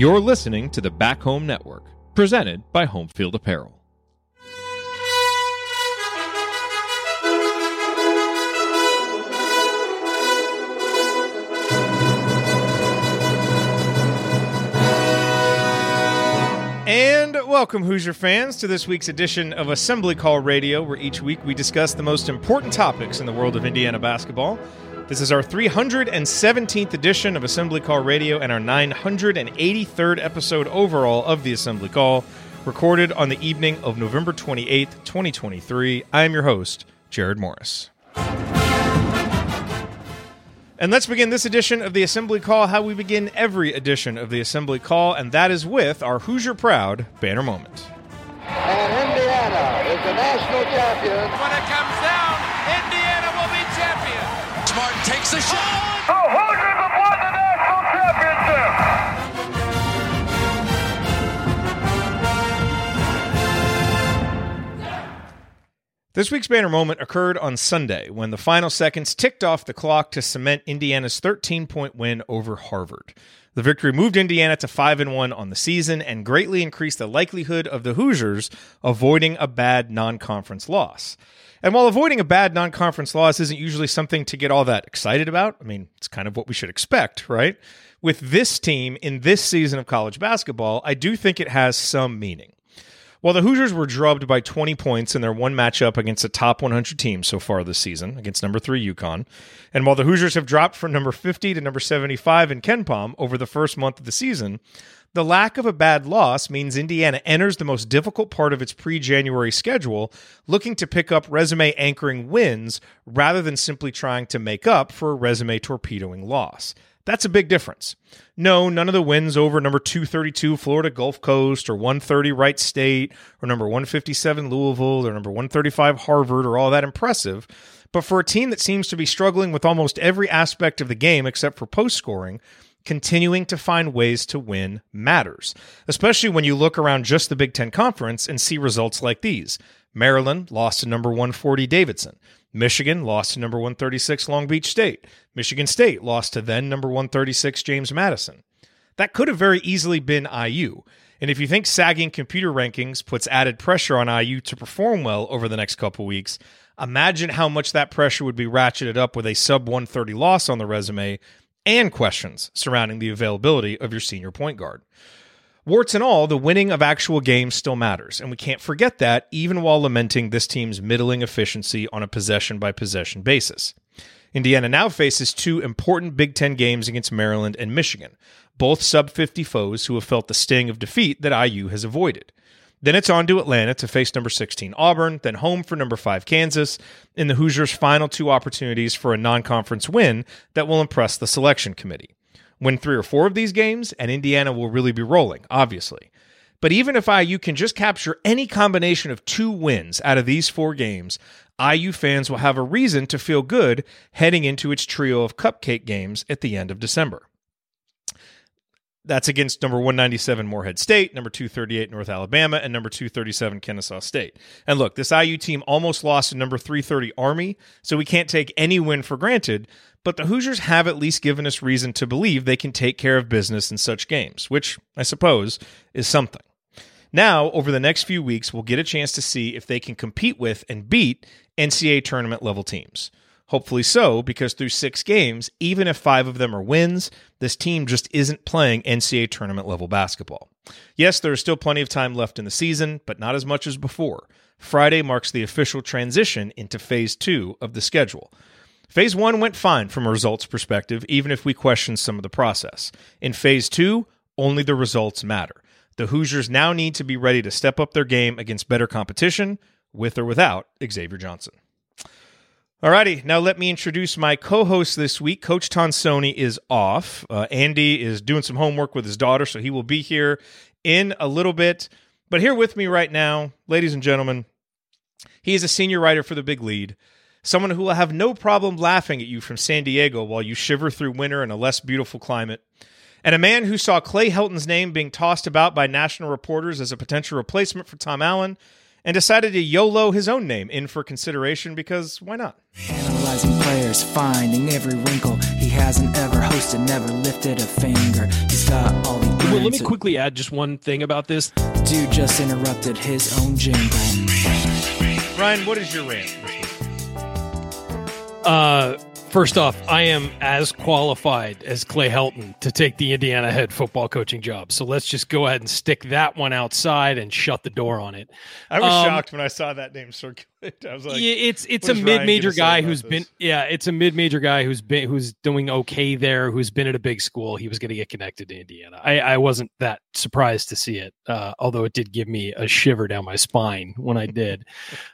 You're listening to the Back Home Network, presented by Home Field Apparel. And welcome, Hoosier fans, to this week's edition of Assembly Call Radio, where each week we discuss the most important topics in the world of Indiana basketball. This is our 317th edition of Assembly Call Radio and our 983rd episode overall of the Assembly Call, recorded on the evening of November 28th, 2023. I am your host, Jared Morris. And let's begin this edition of the Assembly Call how we begin every edition of the Assembly Call, and that is with our Hoosier Proud banner moment. And Indiana is the national champion. When it comes down, Indiana will be champion. Smart takes the shot. The Hoosiers have won the national championship. This week's banner moment occurred on Sunday when the final seconds ticked off the clock to cement Indiana's 13-point win over Harvard. The victory moved Indiana to 5-1 on the season and greatly increased the likelihood of the Hoosiers avoiding a bad non-conference loss. And while avoiding a bad non-conference loss isn't usually something to get all that excited about, I mean, it's kind of what we should expect, right? With this team in this season of college basketball, I do think it has some meaning. While the Hoosiers were drubbed by 20 points in their one matchup against a top 100 team so far this season, against number 3 UConn, and while the Hoosiers have dropped from number 50 to number 75 in KenPom over the first month of the season, the lack of a bad loss means Indiana enters the most difficult part of its pre-January schedule looking to pick up resume-anchoring wins rather than simply trying to make up for a resume-torpedoing loss. That's a big difference. No, none of the wins over number 232 Florida Gulf Coast or 130 Wright State or number 157 Louisville or number 135 Harvard are all that impressive. But for a team that seems to be struggling with almost every aspect of the game except for post-scoring, continuing to find ways to win matters, especially when you look around just the Big Ten Conference and see results like these. Maryland lost to number 140 Davidson. Michigan lost to number 136 Long Beach State. Michigan State lost to then number 136 James Madison. That could have very easily been IU. And if you think sagging computer rankings puts added pressure on IU to perform well over the next couple weeks, imagine how much that pressure would be ratcheted up with a sub-130 loss on the resume and questions surrounding the availability of your senior point guard. Warts and all, the winning of actual games still matters, and we can't forget that even while lamenting this team's middling efficiency on a possession-by-possession basis. Indiana now faces two important Big Ten games against Maryland and Michigan, both sub-50 foes who have felt the sting of defeat that IU has avoided. Then it's on to Atlanta to face number 16 Auburn, then home for number 5 Kansas, in the Hoosiers' final two opportunities for a non-conference win that will impress the selection committee. Win 3 or 4 of these games, and Indiana will really be rolling, obviously. But even if IU can just capture any combination of 2 wins out of these 4 games, IU fans will have a reason to feel good heading into its trio of cupcake games at the end of December. That's against number 197 Morehead State, number 238 North Alabama, and number 237 Kennesaw State. And look, this IU team almost lost to number 330 Army, so we can't take any win for granted, but the Hoosiers have at least given us reason to believe they can take care of business in such games, which, I suppose, is something. Now, over the next few weeks, we'll get a chance to see if they can compete with and beat NCAA tournament-level teams. Hopefully so, because through 6 games, even if 5 of them are wins, this team just isn't playing NCAA tournament-level basketball. Yes, there is still plenty of time left in the season, but not as much as before. Friday marks the official transition into Phase 2 of the schedule. Phase 1 went fine from a results perspective, even if we question some of the process. In Phase 2, only the results matter. The Hoosiers now need to be ready to step up their game against better competition, with or without Xavier Johnson. Alrighty, now let me introduce my co-host this week. Coach Tonsoni is off. Andy is doing some homework with his daughter, so he will be here in a little bit. But here with me right now, ladies and gentlemen, he is a senior writer for The Big Lead, someone who will have no problem laughing at you from San Diego while you shiver through winter in a less beautiful climate, and a man who saw Clay Helton's name being tossed about by national reporters as a potential replacement for Tom Allen, and decided to YOLO his own name in for consideration because why not? Analyzing players, finding every wrinkle. He hasn't ever hosted, never lifted a finger. He's got all the Well, let me quickly add just one thing about this. Dude just interrupted his own jingle. Ryan, what is your rant this week? First off, I am as qualified as Clay Helton to take the Indiana head football coaching job. So let's just go ahead and stick that one outside and shut the door on it. I was shocked when I saw that name circulate. I was like, yeah, it's a mid-major guy who's been it's a mid-major guy who's doing okay there, who's been at a big school. He was going to get connected to Indiana. I wasn't that surprised to see it, although it did give me a shiver down my spine when I did.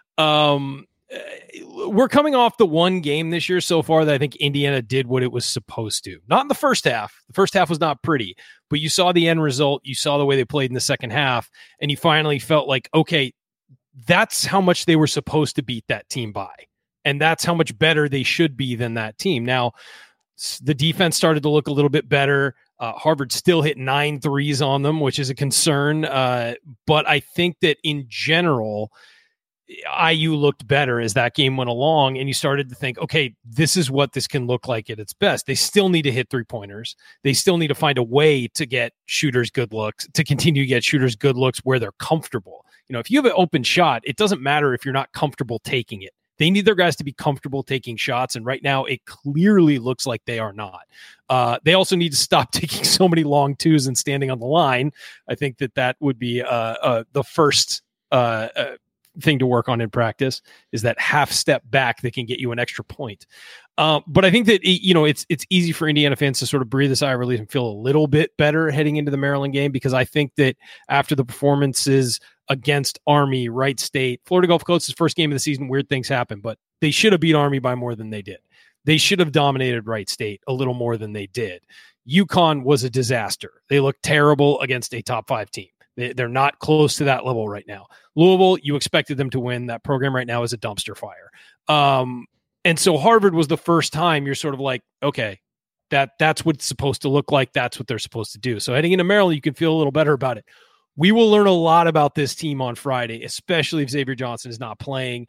We're coming off the one game this year so far that I think Indiana did what it was supposed to. Not in the first half. The first half was not pretty, but you saw the end result. You saw the way they played in the second half, and you finally felt like, okay, that's how much they were supposed to beat that team by. And that's how much better they should be than that team. Now, the defense started to look a little bit better. Harvard still hit 9 threes on them, which is a concern. But I think that in general, IU looked better as that game went along, and you started to think, okay, this is what this can look like at its best. They still need to hit 3-pointers. They still need to find a way to get shooters good looks, to continue to get shooters good looks where they're comfortable. You know, if you have an open shot, it doesn't matter if you're not comfortable taking it. They need their guys to be comfortable taking shots, and right now it clearly looks like they are not. They also need to stop taking so many long twos and standing on the line. I think that would be the first thing to work on in practice, is that half step back that can get you an extra point. But I think that, it's easy for Indiana fans to sort of breathe a sigh of relief and feel a little bit better heading into the Maryland game, because I think that after the performances against Army, Wright State, Florida Gulf Coast's first game of the season, weird things happen, but they should have beat Army by more than they did. They should have dominated Wright State a little more than they did. UConn was a disaster. They looked terrible against a top 5 team. They're not close to that level right now. Louisville, you expected them to win. That program right now is a dumpster fire. And so Harvard was the first time you're sort of like, okay, that's what it's supposed to look like. That's what they're supposed to do. So heading into Maryland, you can feel a little better about it. We will learn a lot about this team on Friday, especially if Xavier Johnson is not playing.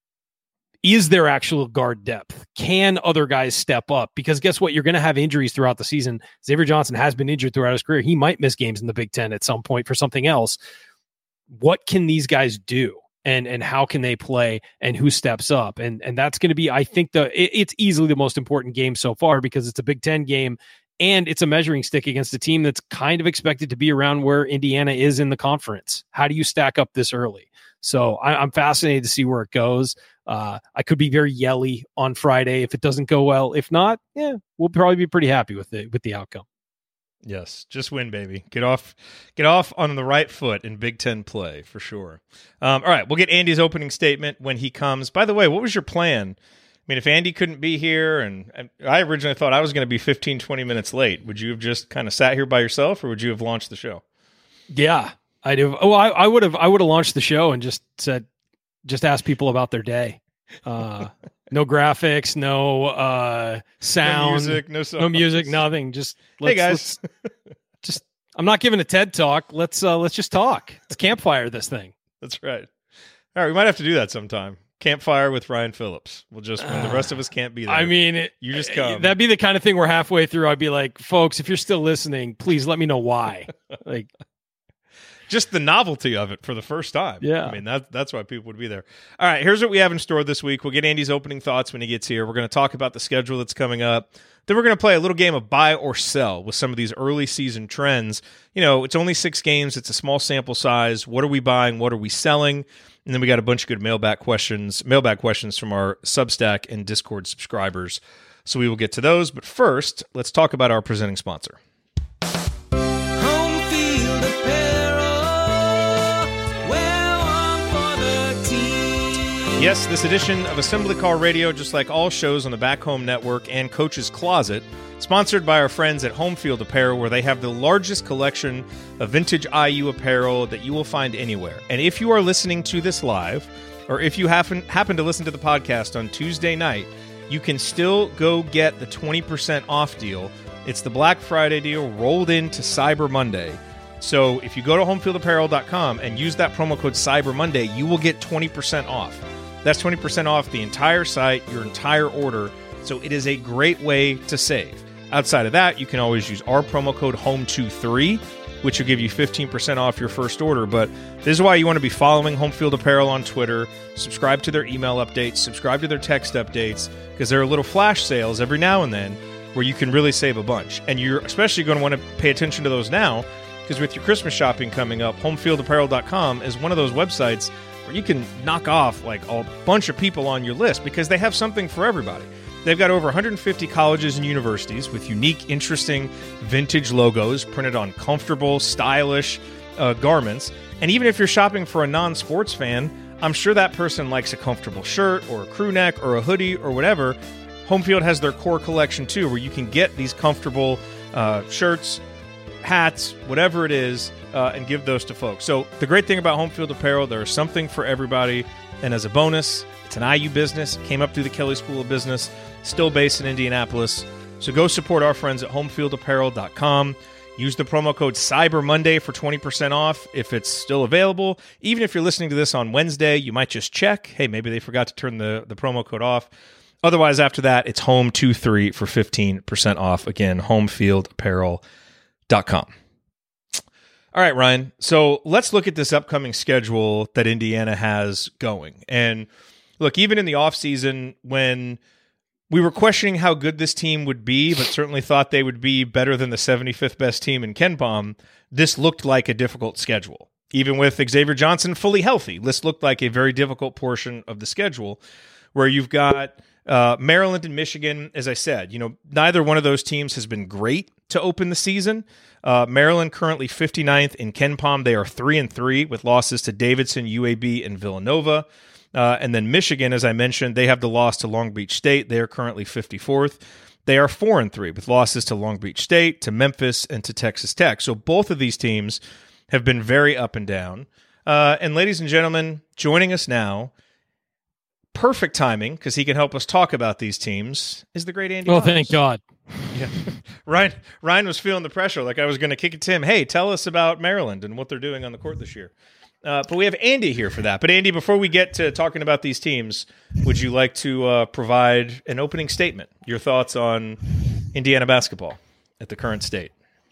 Is there actual guard depth? Can other guys step up? Because guess what? You're going to have injuries throughout the season. Xavier Johnson has been injured throughout his career. He might miss games in the Big Ten at some point for something else. What can these guys do? And how can they play? And who steps up? And that's going to be, I think, it's easily the most important game so far, because it's a Big Ten game and it's a measuring stick against a team that's kind of expected to be around where Indiana is in the conference. How do you stack up this early? So I'm fascinated to see where it goes. I could be very yelly on Friday if it doesn't go well. If not, we'll probably be pretty happy with the outcome. Yes, just win, baby. Get off on the right foot in Big Ten play for sure. All right, we'll get Andy's opening statement when he comes. By the way, what was your plan? I mean, if Andy couldn't be here, and I originally thought I was going to be 15, 20 minutes late, would you have just kind of sat here by yourself, or would you have launched the show? Yeah, I do. Oh, I would have launched the show and just asked people about their day. No graphics, no sound, no music, nothing. Just hey guys, I'm not giving a TED talk. Let's just talk. Let's campfire this thing. That's right. All right, we might have to do that sometime. Campfire with Ryan Phillips. We'll just, when the rest of us can't be there. I mean, you just come. That'd be the kind of thing where halfway through I'd be like, folks, if you're still listening, please let me know why. Like, just the novelty of it for the first time. Yeah. I mean, that's why people would be there. All right, here's what we have in store this week. We'll get Andy's opening thoughts when he gets here. We're going to talk about the schedule that's coming up. Then we're going to play a little game of buy or sell with some of these early season trends. You know, it's only 6 games. It's a small sample size. What are we buying? What are we selling? And then we got a bunch of good mailbag questions from our Substack and Discord subscribers. So we will get to those. But first, let's talk about our presenting sponsor. Yes, this edition of Assembly Call Radio, just like all shows on the Back Home Network and Coach's Closet, sponsored by our friends at Home Field Apparel, where they have the largest collection of vintage IU apparel that you will find anywhere. And if you are listening to this live, or if you happen to listen to the podcast on Tuesday night, you can still go get the 20% off deal. It's the Black Friday deal rolled into Cyber Monday. So if you go to homefieldapparel.com and use that promo code Cyber Monday, you will get 20% off. That's 20% off the entire site, your entire order. So it is a great way to save. Outside of that, you can always use our promo code HOME23, which will give you 15% off your first order. But this is why you want to be following Home Field Apparel on Twitter, subscribe to their email updates, subscribe to their text updates, because there are little flash sales every now and then where you can really save a bunch. And you're especially going to want to pay attention to those now, because with your Christmas shopping coming up, homefieldapparel.com is one of those websites where you can knock off like a bunch of people on your list because they have something for everybody. They've got over 150 colleges and universities with unique, interesting vintage logos printed on comfortable, stylish garments. And even if you're shopping for a non-sports fan, I'm sure that person likes a comfortable shirt or a crew neck or a hoodie or whatever. Homefield has their core collection too, where you can get these comfortable shirts, hats, whatever it is, and give those to folks. So the great thing about Homefield Apparel, there's something for everybody. And as a bonus, it's an IU business, came up through the Kelley School of Business, still based in Indianapolis. So go support our friends at homefieldapparel.com. Use the promo code Cyber Monday for 20% off if it's still available. Even if you're listening to this on Wednesday, you might just check. Hey, maybe they forgot to turn the promo code off. Otherwise, after that, it's HOME23 for 15% off. Again, homefieldapparel.com. All right, Ryan. So let's look at this upcoming schedule that Indiana has going. And look, even in the offseason, when we were questioning how good this team would be, but certainly thought they would be better than the 75th best team in KenPom, this looked like a difficult schedule. Even with Xavier Johnson fully healthy, this looked like a very difficult portion of the schedule where you've got Maryland and Michigan. As I said, neither one of those teams has been great to open the season. Maryland currently 59th in KenPom. They are 3-3 with losses to Davidson, UAB, and Villanova. And then Michigan, as I mentioned, they have the loss to Long Beach State. They are currently 54th. They are 4-3 with losses to Long Beach State, to Memphis, and to Texas Tech. So both of these teams have been very up and down. And ladies and gentlemen, joining us now, perfect timing, because he can help us talk about these teams, is the great Andy Miles. Thank God. Yeah. Ryan was feeling the pressure, like I was going to kick it to him. Hey, tell us about Maryland and what they're doing on the court this year. But we have Andy here for that. But Andy, before we get to talking about these teams, would you like to provide an opening statement, your thoughts on Indiana basketball at the current state?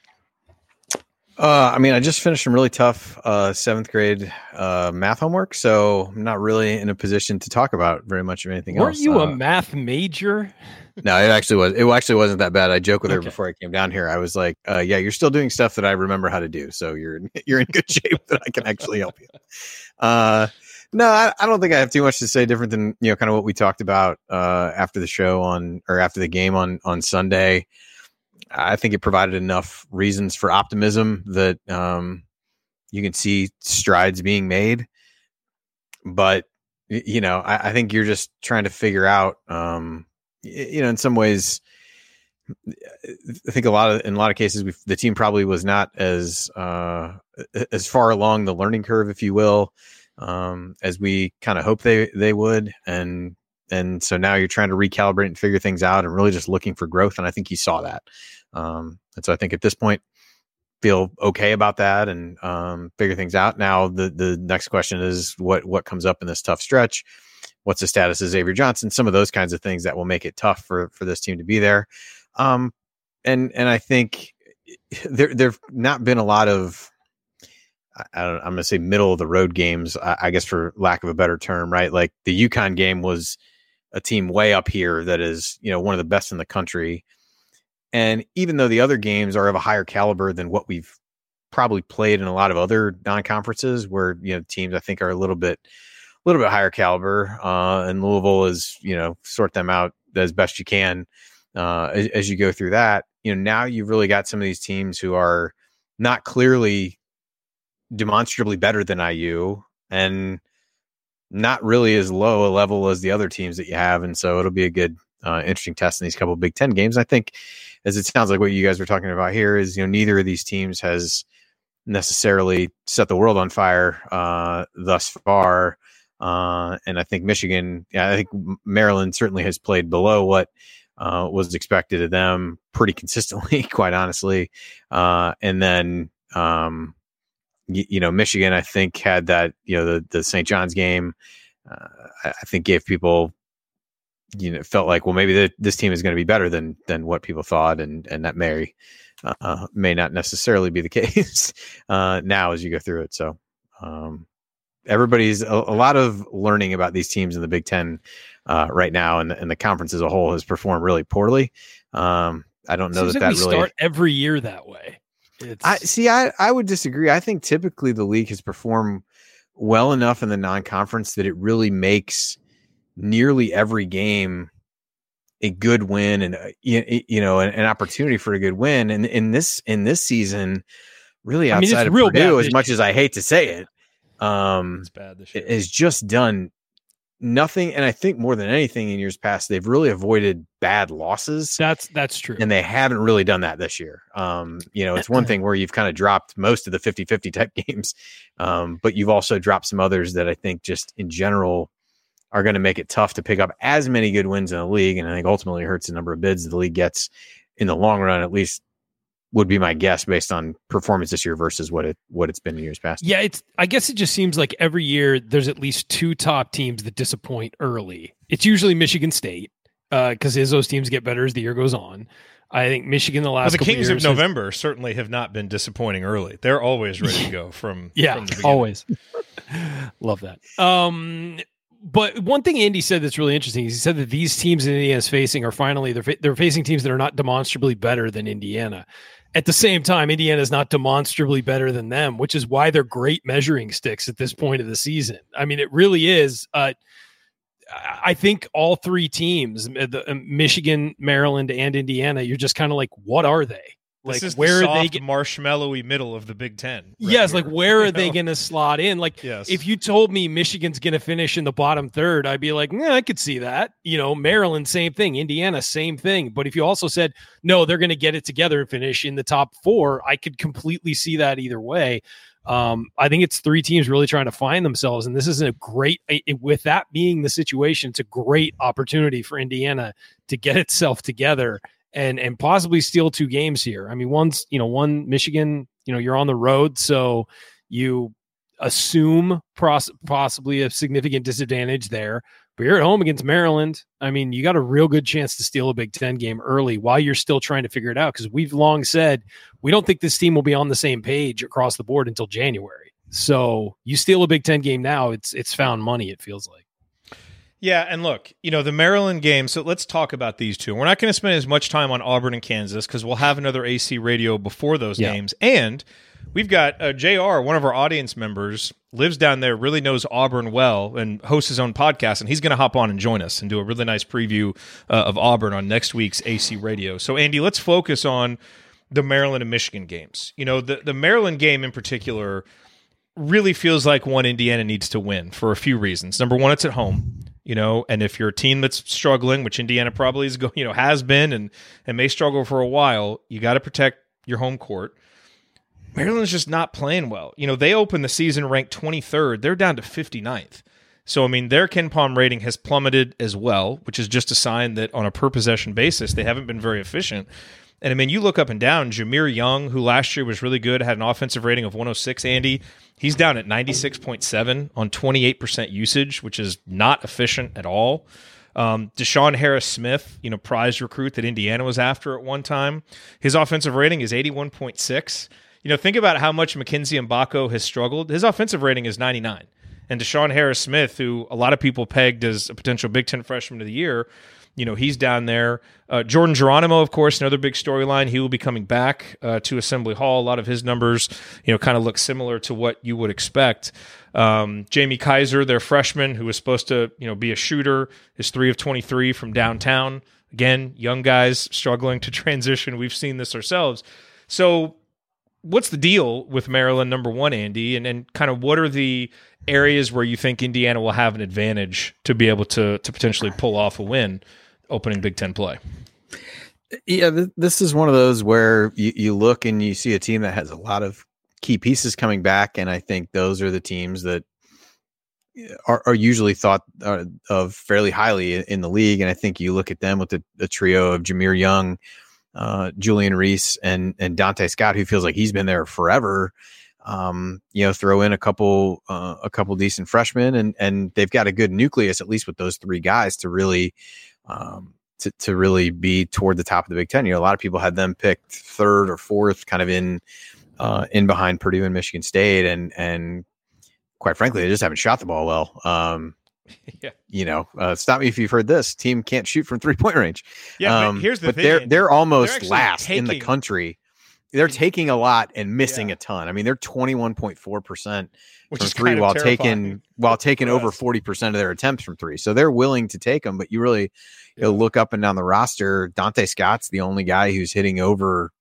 I just finished some really tough 7th grade math homework, so I'm not really in a position to talk about very much of anything else. Weren't you a math major? No, it actually was. It actually wasn't that bad. I joked with her before I came down here. I was like, "Yeah, you're still doing stuff that I remember how to do, so you're in good shape that I can actually help you." No, I don't think I have too much to say different than kind of what we talked about after the show after the game on Sunday. I think it provided enough reasons for optimism that you can see strides being made. But, I think you're just trying to figure out, in some ways, I think in a lot of cases, the team probably was not as far along the learning curve, if you will, as we kind of hope they would. And so now you're trying to recalibrate and figure things out and really just looking for growth. And I think you saw that. And so I think at this point, feel okay about that and figure things out. Now, the next question is what comes up in this tough stretch? What's the status of Xavier Johnson? Some of those kinds of things that will make it tough for this team to be there. And I think there've not been a lot of, I'm going to say middle of the road games, I guess for lack of a better term, right? Like the UConn game was a team way up here that is, one of the best in the country. And even though the other games are of a higher caliber than what we've probably played in a lot of other non-conferences where, teams I think are a little bit higher caliber, and Louisville is, sort them out as best you can as you go through that. Now you've really got some of these teams who are not clearly demonstrably better than IU and not really as low a level as the other teams that you have. And so it'll be a good, interesting test in these couple of Big Ten games. I think, as it sounds like what you guys were talking about here is, neither of these teams has necessarily set the world on fire thus far. And I think I think Maryland certainly has played below what was expected of them pretty consistently, quite honestly. And then Michigan, I think, had that, the St. John's game, I think gave people, felt like, well, maybe this team is going to be better than what people thought. And that may not necessarily be the case now as you go through it. So everybody's a lot of learning about these teams in the Big Ten right now. And the conference as a whole has performed really poorly. I don't know that we start every year that way. I would disagree. I think typically the league has performed well enough in the non-conference that it really makes nearly every game a good win and an opportunity for a good win. And in this season, really outside of Purdue, as much as I hate to say it, it's bad this year. It has just done nothing. And I think more than anything in years past, they've really avoided bad losses. That's true. And they haven't really done that this year. It's one thing where you've kind of dropped most of the 50-50 type games. But you've also dropped some others that I think just in general are going to make it tough to pick up as many good wins in the league. And I think ultimately hurts the number of bids the league gets in the long run, at least would be my guess based on performance this year versus what it's been in years past. Yeah. I guess it just seems like every year there's at least two top teams that disappoint early. It's usually Michigan State because Izzo's teams get better as the year goes on. I think Michigan the last couple Kings years of November certainly have not been disappointing early. They're always ready to go from the beginning. Always. Love that. But one thing Andy said that's really interesting is he said that these teams that Indiana's facing are finally they're facing teams that are not demonstrably better than Indiana. At the same time, Indiana is not demonstrably better than them, which is why they're great measuring sticks at this point of the season. I mean, it really is. I think all three teams, Michigan, Maryland, and Indiana, you're just kind of like, what are they? Like, this is where the are they marshmallowy middle of the Big Ten. Yes, here. Like where are they going to slot in? Like, if you told me Michigan's going to finish in the bottom third, I'd be like, I could see that. Maryland, same thing. Indiana, same thing. But if you also said, no, they're going to get it together and finish in the top four, I could completely see that either way. I think it's three teams really trying to find themselves, and this is with that being the situation, it's a great opportunity for Indiana to get itself together and possibly steal two games here. I mean, one Michigan, you're on the road, so you assume possibly a significant disadvantage there, but you're at home against Maryland. I mean, you got a real good chance to steal a Big Ten game early while you're still trying to figure it out. Cause we've long said, we don't think this team will be on the same page across the board until January. So you steal a Big Ten game now, it's found money. It feels like. Yeah, and look, the Maryland game, so let's talk about these two. We're not going to spend as much time on Auburn and Kansas because we'll have another AC radio before those games. And we've got JR, one of our audience members, lives down there, really knows Auburn well, and hosts his own podcast, and he's going to hop on and join us and do a really nice preview of Auburn on next week's AC radio. So, Andy, let's focus on the Maryland and Michigan games. The Maryland game in particular really feels like one Indiana needs to win for a few reasons. Number one, it's at home. And if you're a team that's struggling, which Indiana probably is, has been and may struggle for a while, you got to protect your home court. Maryland's just not playing well. They opened the season ranked 23rd. They're down to 59th. So, I mean, their KenPom rating has plummeted as well, which is just a sign that on a per possession basis, they haven't been very efficient. And I mean, you look up and down, Jameer Young, who last year was really good, had an offensive rating of 106, Andy. He's down at 96.7 on 28% usage, which is not efficient at all. Deshaun Harris-Smith, prize recruit that Indiana was after at one time. His offensive rating is 81.6. Think about how much Mackenzie Mbako has struggled. His offensive rating is 99. And Deshaun Harris-Smith, who a lot of people pegged as a potential Big Ten freshman of the year, he's down there. Jordan Geronimo, of course, another big storyline. He will be coming back to Assembly Hall. A lot of his numbers, kind of look similar to what you would expect. Jamie Kaiser, their freshman, who was supposed to, be a shooter, is 3 of 23 from downtown. Again, young guys struggling to transition. We've seen this ourselves. So what's the deal with Maryland, number one, Andy? And kind of what are the areas where you think Indiana will have an advantage to be able to potentially pull off a win opening Big Ten play? Yeah, this is one of those where you look and you see a team that has a lot of key pieces coming back, and I think those are the teams that are usually thought of fairly highly in the league. And I think you look at them with the trio of Jameer Young, Julian Reese, and Dante Scott, who feels like he's been there forever. throw in a couple decent freshmen, and they've got a good nucleus, at least with those three guys, to really to really be toward the top of the Big Ten. A lot of people had them picked third or fourth, kind of in behind Purdue and Michigan State, and quite frankly, they just haven't shot the ball well. Stop me if you've heard this. Team can't shoot from 3-point range. Yeah, but here's the thing. They're almost they're last in the country. They're taking a lot and missing a ton. I mean, they're 21.4% from three while taking over 40% of their attempts from three. So they're willing to take them, but you really look up and down the roster. Dante Scott's the only guy who's hitting over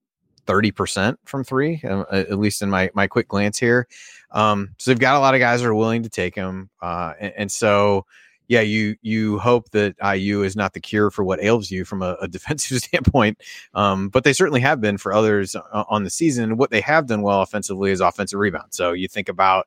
30% from three, at least in my quick glance here. So they've got a lot of guys that are willing to take them. And so, yeah, you hope that IU is not the cure for what ails you from a defensive standpoint. But they certainly have been for others on the season. And what they have done well offensively is offensive rebound. So you think about,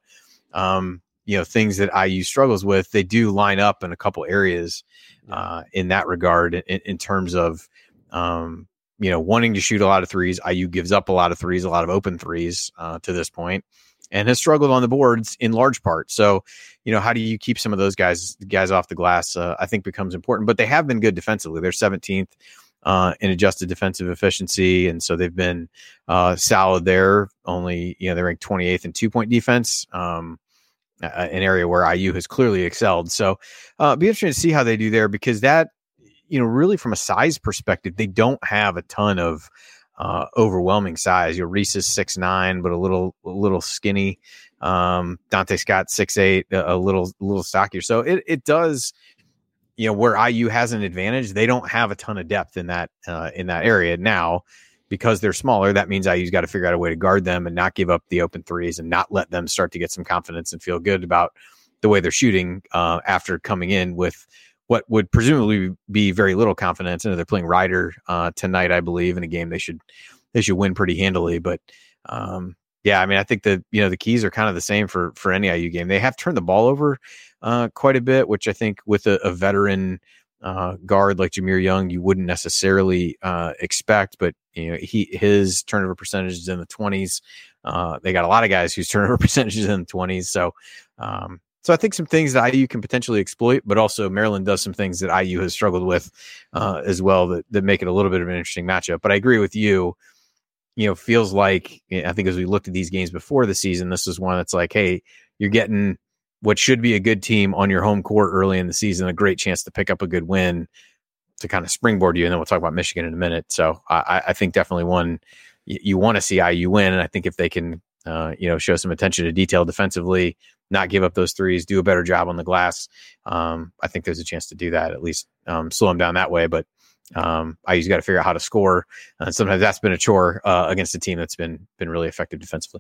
things that IU struggles with, they do line up in a couple areas in that regard in terms of, wanting to shoot a lot of threes. IU gives up a lot of threes, a lot of open threes to this point, and has struggled on the boards in large part. So, how do you keep some of those guys off the glass? I think becomes important, but they have been good defensively. They're 17th in adjusted defensive efficiency. And so they've been solid there. Only, they're ranked 28th in 2-point defense, an area where IU has clearly excelled. So be interesting to see how they do there, because that, really from a size perspective, they don't have a ton of overwhelming size. Reese is 6'9", but a little skinny. Dante Scott 6'8", a little stockier. So it does, where IU has an advantage, they don't have a ton of depth in that area. Now, because they're smaller, that means IU's got to figure out a way to guard them and not give up the open threes and not let them start to get some confidence and feel good about the way they're shooting after coming in with what would presumably be very little confidence. And they're playing Rider tonight, I believe, in a game they should win pretty handily. But I think that the keys are kind of the same for any IU game. They have turned the ball over quite a bit, which I think with a veteran guard like Jahmir Young, you wouldn't necessarily expect. But his turnover percentage is in the 20s. They got a lot of guys whose turnover percentage is in the 20s. So I think some things that IU can potentially exploit, but also Maryland does some things that IU has struggled with as well that make it a little bit of an interesting matchup. But I agree with you. Feels like, I think as we looked at these games before the season, this is one that's like, hey, you're getting what should be a good team on your home court early in the season, a great chance to pick up a good win to kind of springboard you. And then we'll talk about Michigan in a minute. So I think definitely one you want to see IU win. And I think if they can, show some attention to detail defensively, not give up those threes, do a better job on the glass, I think there's a chance to do that, at least slow them down that way. But IU's got to figure out how to score. Sometimes that's been a chore against a team that's been really effective defensively.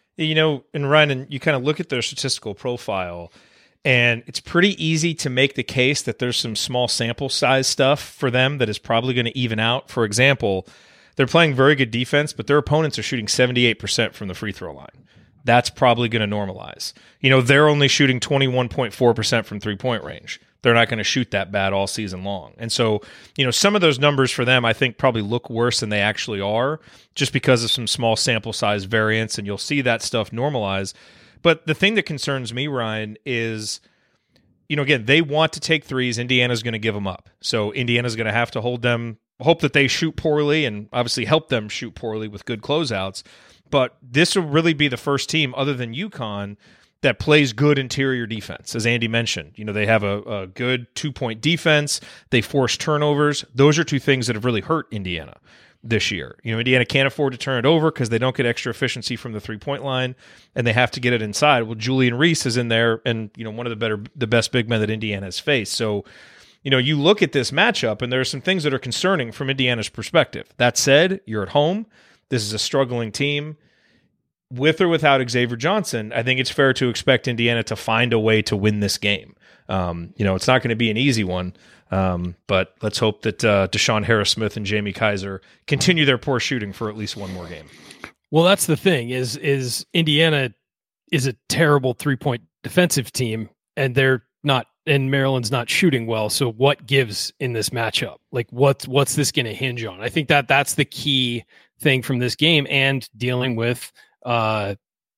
And Ryan, you kind of look at their statistical profile, and it's pretty easy to make the case that there's some small sample size stuff for them that is probably going to even out. For example, they're playing very good defense, but their opponents are shooting 78% from the free throw line. That's probably going to normalize. They're only shooting 21.4% from 3-point range. They're not going to shoot that bad all season long. And so, some of those numbers for them, I think, probably look worse than they actually are just because of some small sample size variance, and you'll see that stuff normalize. But the thing that concerns me, Ryan, is, again, they want to take threes. Indiana's going to give them up. So Indiana's going to have to hold them, hope that they shoot poorly, and obviously help them shoot poorly with good closeouts. But this will really be the first team other than UConn that plays good interior defense. As Andy mentioned, they have a good 2-point defense. They force turnovers. Those are two things that have really hurt Indiana this year. Indiana can't afford to turn it over because they don't get extra efficiency from the 3-point line, and they have to get it inside. Well, Julian Reese is in there, and one of the best big men that Indiana has faced. So, you look at this matchup, and there are some things that are concerning from Indiana's perspective. That said, you're at home. This is a struggling team. With or without Xavier Johnson, I think it's fair to expect Indiana to find a way to win this game. It's not going to be an easy one, but let's hope that Deshaun Harris-Smith and Jamie Kaiser continue their poor shooting for at least one more game. Well, that's the thing is Indiana is a terrible 3-point defensive team, and they're not, and Maryland's not shooting well. So what gives in this matchup? Like what's this going to hinge on? I think that's the key thing from this game, and dealing with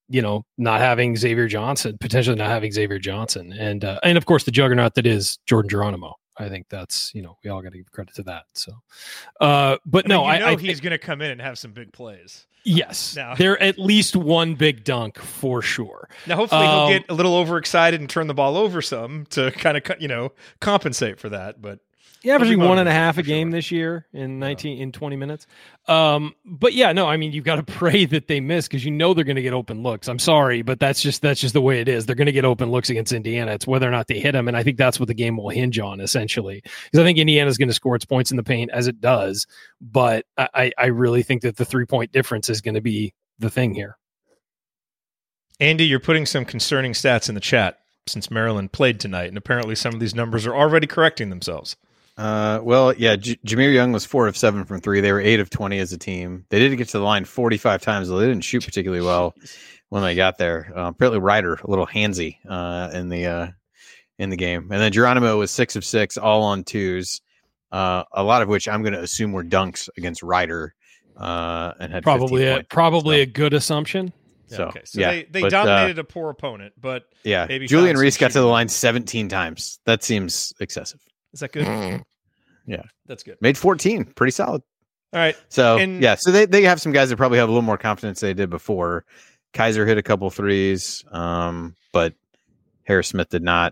not having potentially not having Xavier Johnson, and of course the juggernaut that is Jordan Geronimo. I think that's, we all got to give credit to that. So, but I he's going to come in and have some big plays. Yes, there at least one big dunk for sure. Now, hopefully he'll get a little overexcited and turn the ball over some to kind of, compensate for that. But averaging 1.5 a game this year in 20 minutes. But yeah, no, I mean, you've got to pray that they miss because they're going to get open looks. I'm sorry, but that's just the way it is. They're going to get open looks against Indiana. It's whether or not they hit them, and I think that's what the game will hinge on essentially. Because I think Indiana's going to score its points in the paint as it does, but I really think that the 3-point difference is going to be the thing here. Andy, you're putting some concerning stats in the chat since Maryland played tonight, and apparently some of these numbers are already correcting themselves. Jameer Young was 4 of 7 from 3. They were 8 of 20 as a team. They did get to the line 45 times, though they didn't shoot particularly well when they got there. Apparently Ryder a little handsy in the game, and then Geronimo was 6 of 6, all on 2s. A lot of which I'm going to assume were dunks against Ryder, and had probably a good assumption. So they dominated a poor opponent, but maybe Julian Reese got to the line 17 times. That seems excessive. Is that good? Yeah, that's good. Made 14, pretty solid. All right. So so they have some guys that probably have a little more confidence than they did before. Kaiser hit a couple threes, but Harris Smith did not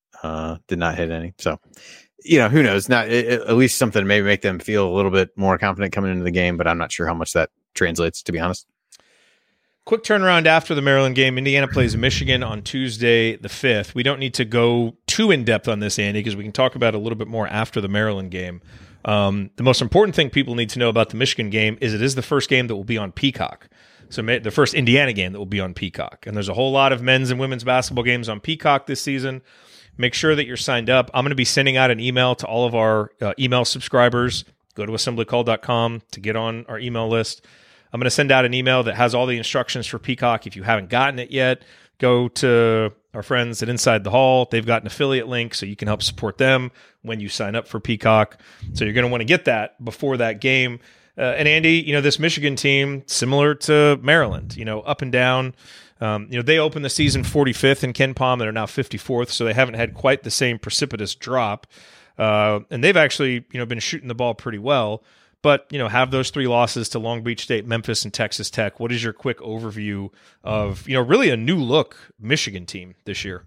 hit any. So, who knows? Not at least something to maybe make them feel a little bit more confident coming into the game, but I'm not sure how much that translates, to be honest. Quick turnaround after the Maryland game. Indiana plays Michigan on Tuesday the 5th. We don't need to go too in-depth on this, Andy, because we can talk about it a little bit more after the Maryland game. The most important thing people need to know about the Michigan game is it is the first game that will be on Peacock. So the first Indiana game that will be on Peacock. And there's a whole lot of men's and women's basketball games on Peacock this season. Make sure that you're signed up. I'm going to be sending out an email to all of our email subscribers. Go to assemblycall.com to get on our email list. I'm going to send out an email that has all the instructions for Peacock. If you haven't gotten it yet, go to our friends at Inside the Hall. They've got an affiliate link, so you can help support them when you sign up for Peacock. So you're going to want to get that before that game. And Andy, this Michigan team, similar to Maryland, up and down. They opened the season 45th in KenPom and are now 54th, so they haven't had quite the same precipitous drop. And they've actually, been shooting the ball pretty well. But, have those 3 losses to Long Beach State, Memphis, and Texas Tech. What is your quick overview of, really a new look Michigan team this year?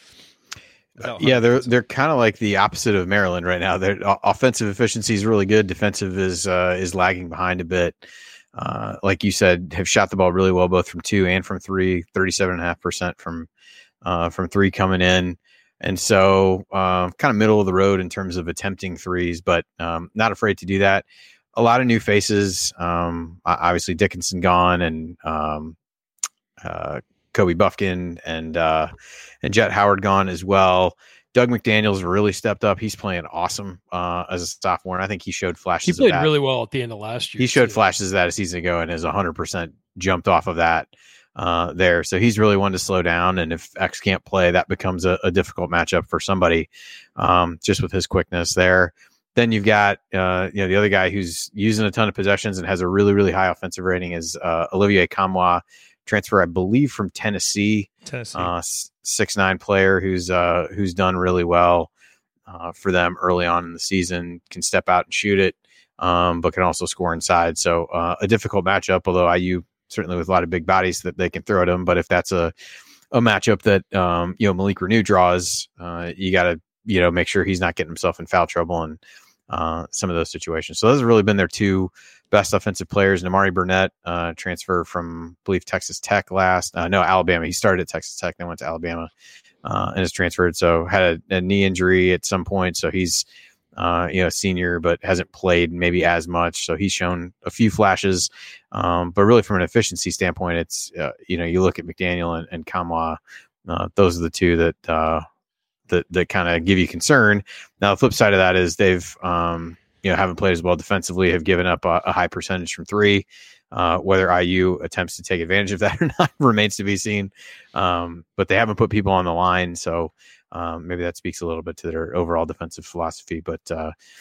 They're kind of like the opposite of Maryland right now. Their offensive efficiency is really good. Defensive is lagging behind a bit. Like you said, have shot the ball really well, both from 2 and from 3, 37.5% from 3 coming in. And so kind of middle of the road in terms of attempting threes, but not afraid to do that. A lot of new faces. Obviously Dickinson gone, and Kobe Buffkin and Jet Howard gone as well. Doug McDaniels really stepped up. He's playing awesome as a sophomore, and I think he showed flashes. He played really well at the end of last year. He showed flashes of that a season ago and has 100% jumped off of that there. So he's really one to slow down, and if X can't play, that becomes a difficult matchup for somebody just with his quickness there. Then you've got the other guy who's using a ton of possessions and has a really, really high offensive rating is Olivier Kamwa, transfer, I believe, from Tennessee. 6'9" player who's done really well for them early on in the season, can step out and shoot it, but can also score inside. So a difficult matchup, although IU certainly with a lot of big bodies that they can throw at him. But if that's a matchup that Malik Renew draws, you got to make sure he's not getting himself in foul trouble and some of those situations. So those have really been their 2 best offensive players. Namari Burnett, transfer from, I believe, Texas Tech Alabama. He started at Texas Tech, then went to Alabama and has transferred. So had a knee injury at some point. So he's a senior, but hasn't played maybe as much. So he's shown a few flashes. But really from an efficiency standpoint, it's, you look at McDaniel and Kamwa, those are the 2 that kind of give you concern. Now, the flip side of that is they've, haven't played as well defensively, have given up a high percentage from 3. Whether IU attempts to take advantage of that or not remains to be seen. But they haven't put people on the line. So maybe that speaks a little bit to their overall defensive philosophy. But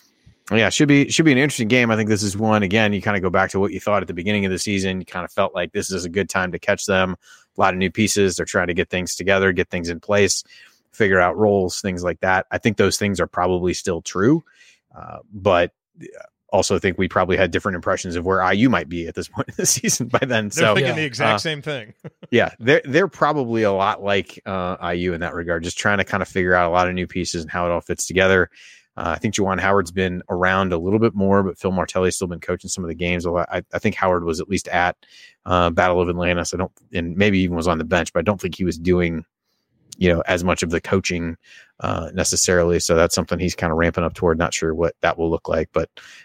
Yeah, should be an interesting game. I think this is one, again, you kind of go back to what you thought at the beginning of the season. You kind of felt like this is a good time to catch them. A lot of new pieces. They're trying to get things together, get things in place, figure out roles, things like that. I think those things are probably still true, but also think we probably had different impressions of where IU might be at this point in the season by then. They're thinking the exact same thing. Yeah, they're probably a lot like IU in that regard, just trying to kind of figure out a lot of new pieces and how it all fits together. I think Juwan Howard's been around a little bit more, but Phil Martelli's still been coaching some of the games. I think Howard was at least at Battle of Atlantis. And maybe even was on the bench, but I don't think he was doing, as much of the coaching necessarily. So that's something he's kind of ramping up toward. Not sure what that will look like, but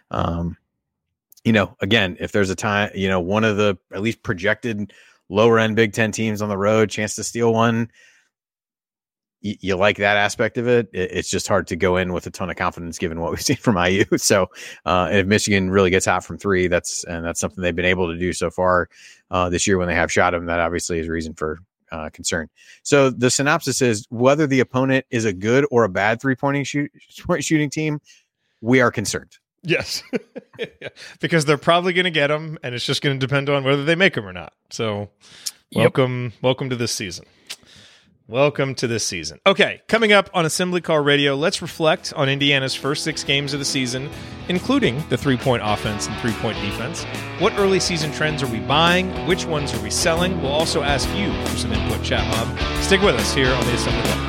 again, if there's a time, one of the at least projected lower end Big Ten teams on the road, chance to steal one. You like that aspect of it. It's just hard to go in with a ton of confidence given what we've seen from IU. So if Michigan really gets hot from three, that's something they've been able to do so far this year when they have shot them. That obviously is reason for concern. So the synopsis is whether the opponent is a good or a bad 3-point shooting team, we are concerned. Yes, because they're probably going to get them, and it's just going to depend on whether they make them or not. So welcome to this season. Welcome to this season. Okay, coming up on Assembly Call Radio, let's reflect on Indiana's first 6 games of the season, including the 3-point offense and 3-point defense. What early season trends are we buying? Which ones are we selling? We'll also ask you for some input, chat mob. Stick with us here on the Assembly Call.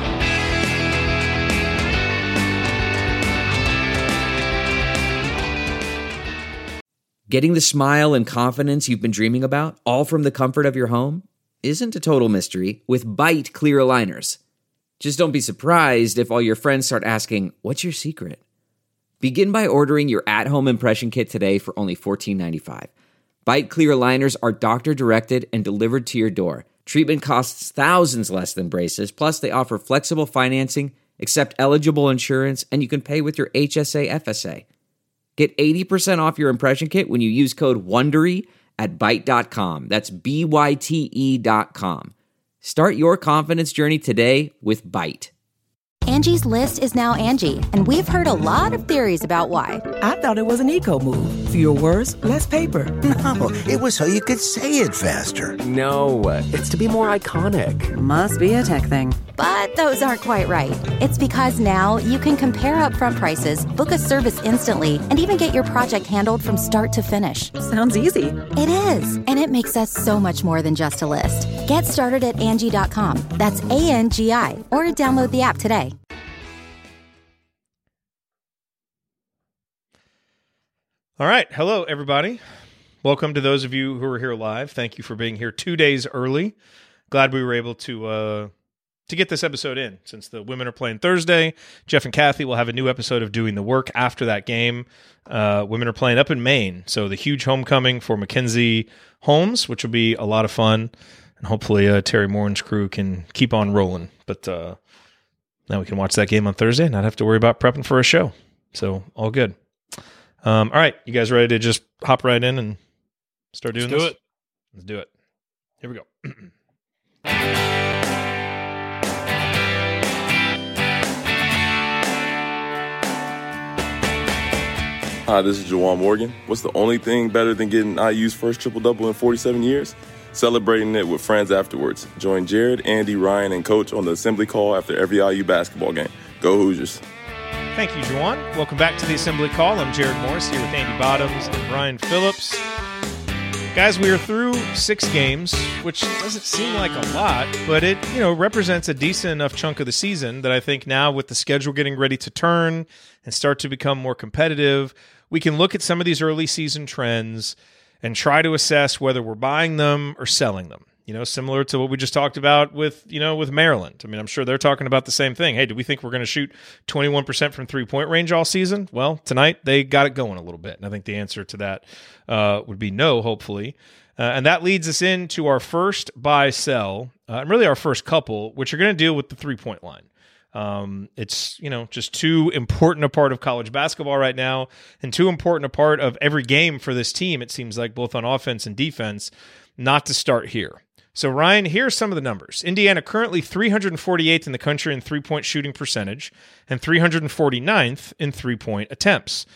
Getting the smile and confidence you've been dreaming about, all from the comfort of your home, isn't a total mystery with Byte clear aligners. Just don't be surprised if all your friends start asking, what's your secret? Begin by ordering your at-home impression kit today for only $14.95. Byte clear aligners are doctor-directed and delivered to your door. Treatment costs thousands less than braces, plus they offer flexible financing, accept eligible insurance, and you can pay with your HSA FSA. Get 80% off your impression kit when you use code WONDERY at Byte.com. That's BYTE.com. Start your confidence journey today with Byte. Angie's List is now Angie, and we've heard a lot of theories about why. I thought it was an eco move. Fewer words, less paper. No, it was so you could say it faster. No, it's to be more iconic. Must be a tech thing. But those aren't quite right. It's because now you can compare upfront prices, book a service instantly, and even get your project handled from start to finish. Sounds easy. It is, and it makes us so much more than just a list. Get started at Angie.com. That's ANGI, or download the app today. All right. Hello, everybody. Welcome to those of you who are here live. Thank you for being here 2 days early. Glad we were able to get this episode in. Since the women are playing Thursday, Jeff and Kathy will have a new episode of Doing the Work after that game. Women are playing up in Maine, so the huge homecoming for Mackenzie Holmes, which will be a lot of fun. And hopefully Terry Morin's crew can keep on rolling. But now we can watch that game on Thursday and not have to worry about prepping for a show. So all good. All right, you guys ready to just hop right in and start doing this? Let's do it. Here we go. Hi, this is Juwan Morgan. What's the only thing better than getting IU's first triple-double in 47 years? Celebrating it with friends afterwards. Join Jared, Andy, Ryan, and Coach on the Assembly Call after every IU basketball game. Go Hoosiers. Thank you, Juwan. Welcome back to the Assembly Call. I'm Jared Morris here with Andy Bottoms and Brian Phillips. Guys, we are through 6 games, which doesn't seem like a lot, but it, represents a decent enough chunk of the season that I think now with the schedule getting ready to turn and start to become more competitive, we can look at some of these early season trends and try to assess whether we're buying them or selling them. Similar to what we just talked about with Maryland. I mean, I'm sure they're talking about the same thing. Hey, do we think we're going to shoot 21% from 3-point range all season? Well, tonight they got it going a little bit. And I think the answer to that would be no, hopefully. And that leads us into our first buy sell, and really our first couple, which are going to deal with the 3-point line. It's, just too important a part of college basketball right now and too important a part of every game for this team, it seems like, both on offense and defense, not to start here. So, Ryan, here's some of the numbers. Indiana currently 348th in the country in 3-point shooting percentage and 349th in 3-point attempts.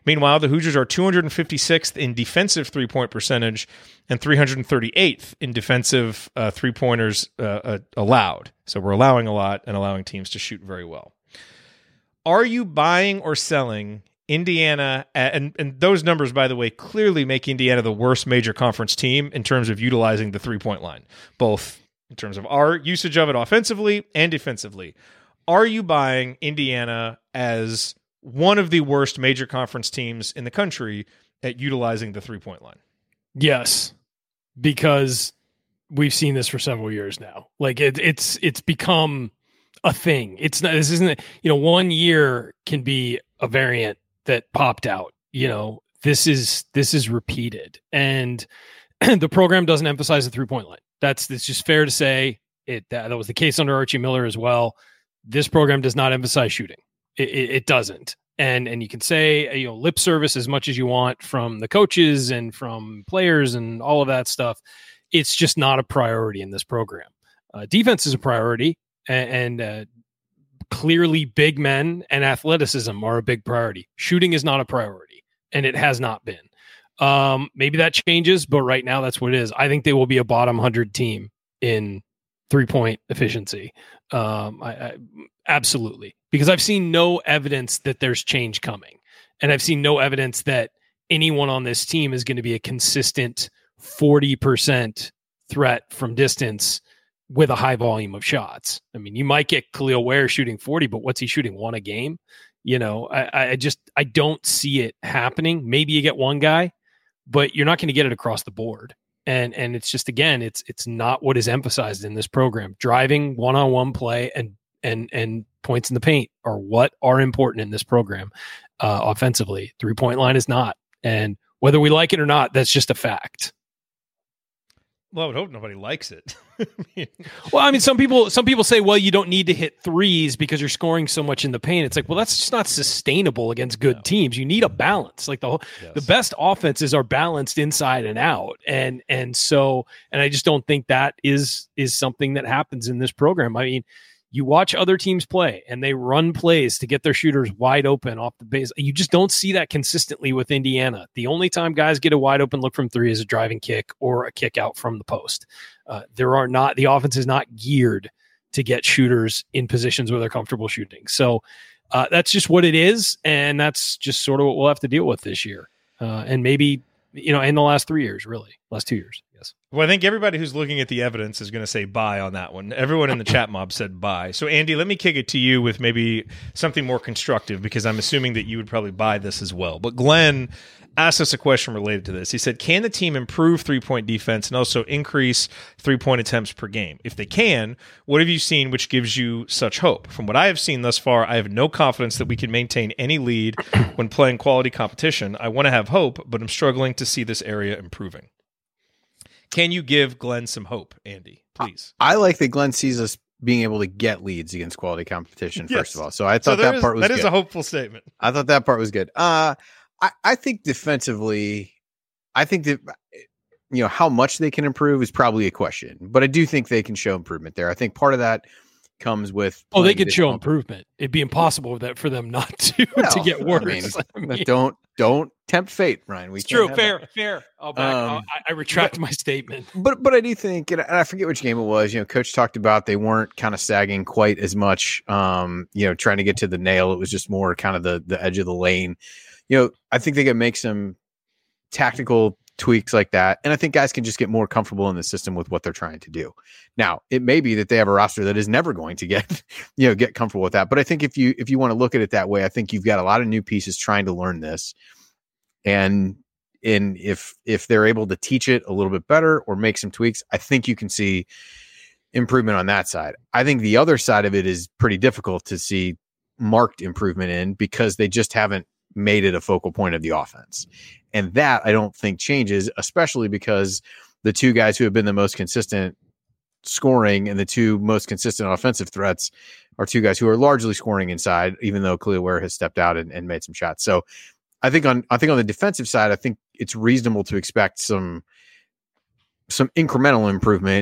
Meanwhile, the Hoosiers are 256th in defensive three-point percentage and 338th in defensive three-pointers allowed. So we're allowing a lot and allowing teams to shoot very well. Are you buying or selling Indiana? And those numbers, by the way, clearly make Indiana the worst major conference team in terms of utilizing the three-point line, both in terms of our usage of it offensively and defensively. Are you buying Indiana as one of the worst major conference teams in the country at utilizing the three-point line? Yes, because we've seen this for several years now. Like it's become a thing. It's not. This isn't. 1 year can be a variant that popped out. This is repeated, and the program doesn't emphasize the three-point line. It's just fair to say it. That was the case under Archie Miller as well. This program does not emphasize shooting. It doesn't. And you can say, lip service as much as you want from the coaches and from players and all of that stuff. It's just not a priority in this program. Defense is a priority, and clearly big men and athleticism are a big priority. Shooting is not a priority, and it has not been. Maybe that changes, but right now that's what it is. I think they will be a bottom 100 team in three-point efficiency. I absolutely, because I've seen no evidence that there's change coming, and I've seen no evidence that anyone on this team is going to be a consistent 40% threat from distance with a high volume of shots. I mean, you might get Khalil Ware shooting 40, but what's he shooting? 1 a game? I don't see it happening. Maybe you get one guy, but you're not going to get it across the board. And it's just, again, it's not what is emphasized in this program. Driving, one-on-one play, and points in the paint are what are important in this program offensively. Three-point line is not. And whether we like it or not, that's just a fact. Well, I would hope nobody likes it. Well, I mean, some people say, well, you don't need to hit threes because you're scoring so much in the paint. It's like, well, that's just not sustainable against good teams. You need a balance. Like the best offenses are balanced inside and out. And I just don't think that is something that happens in this program. I mean, you watch other teams play and they run plays to get their shooters wide open off the base. You just don't see that consistently with Indiana. The only time guys get a wide open look from three is a driving kick or a kick out from the post. The offense is not geared to get shooters in positions where they're comfortable shooting. So that's just what it is. And that's just sort of what we'll have to deal with this year. And maybe, in the last 3 years, really, last 2 years. Yes. Well, I think everybody who's looking at the evidence is going to say buy on that one. Everyone in the chat mob said buy. So, Andy, let me kick it to you with maybe something more constructive, because I'm assuming that you would probably buy this as well. But Glenn asked us a question related to this. He said, can the team improve three-point defense and also increase three-point attempts per game? If they can, what have you seen which gives you such hope? From what I have seen thus far, I have no confidence that we can maintain any lead when playing quality competition. I want to have hope, but I'm struggling to see this area improving. Can you give Glenn some hope, Andy, please? I like that Glenn sees us being able to get leads against quality competition, first of all. So I thought that part was good. That is a hopeful statement. I thought that part was good. I think defensively, I think that, how much they can improve is probably a question. But I do think they can show improvement there. I think part of that comes with... Oh, they could show improvement. It'd be impossible for them not to get worse. I mean, don't tempt fate, Ryan. It's true. Fair. I'll back. I retract my statement. But I do think, and I forget which game it was, Coach talked about they weren't kind of sagging quite as much, trying to get to the nail. It was just more kind of the edge of the lane. I think they can make some tactical tweaks like that. And I think guys can just get more comfortable in the system with what they're trying to do. Now, it may be that they have a roster that is never going to get comfortable with that. But I think if you want to look at it that way, I think you've got a lot of new pieces trying to learn this. And if they're able to teach it a little bit better or make some tweaks, I think you can see improvement on that side. I think the other side of it is pretty difficult to see marked improvement in, because they just haven't made it a focal point of the offense. And that I don't think changes, especially because the two guys who have been the most consistent scoring and the two most consistent offensive threats are two guys who are largely scoring inside, even though Khalil Ware has stepped out and made some shots. So I think on the defensive side, I think it's reasonable to expect some incremental improvement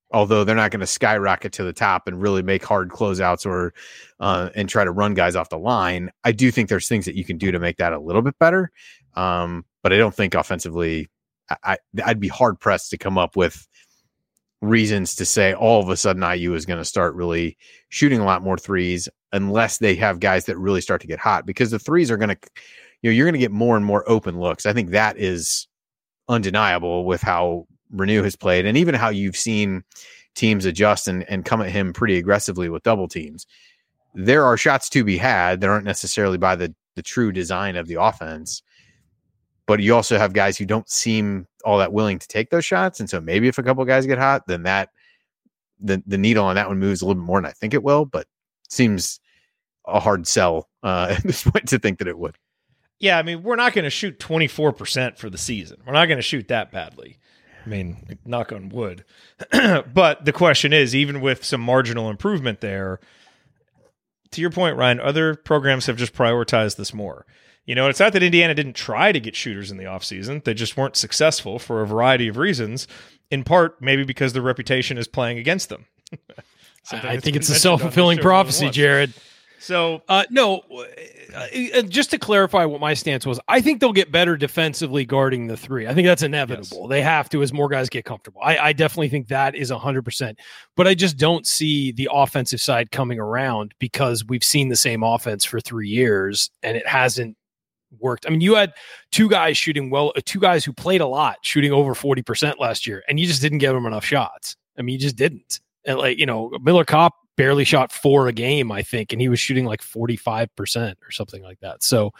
although they're not going to skyrocket to the top and really make hard closeouts or and try to run guys off the line. I do think there's things that you can do to make that a little bit better. But I don't think offensively, I'd be hard pressed to come up with reasons to say all of a sudden IU is going to start really shooting a lot more threes unless they have guys that really start to get hot, because the threes are going to, you're going to get more and more open looks. I think that is undeniable with how Renew has played, and even how you've seen teams adjust and come at him pretty aggressively with double teams. There are shots to be had that aren't necessarily by the true design of the offense, but you also have guys who don't seem all that willing to take those shots. And so maybe if a couple guys get hot, then the needle on that one moves a little bit more than I think it will, but seems a hard sell at this point to think that it would. Yeah, I mean, we're not going to shoot 24% for the season. We're not going to shoot that badly. I mean, knock on wood. But the question is, even with some marginal improvement there, to your point, Ryan, other programs have just prioritized this more. It's not that Indiana didn't try to get shooters in the offseason. They just weren't successful for a variety of reasons, in part maybe because their reputation is playing against them. I think it's a self-fulfilling prophecy, Jared. So, no, just to clarify what my stance was, I think they'll get better defensively guarding the three. I think that's inevitable. Yes. They have to as more guys get comfortable. I definitely think that is 100%. But I just don't see the offensive side coming around, because we've seen the same offense for 3 years and it hasn't worked. I mean, you had two guys who played a lot shooting over 40% last year, and you just didn't give them enough shots. I mean, you just didn't. And Miller Kopp barely shot 4 a game, I think, and he was shooting like 45% or something like that. So,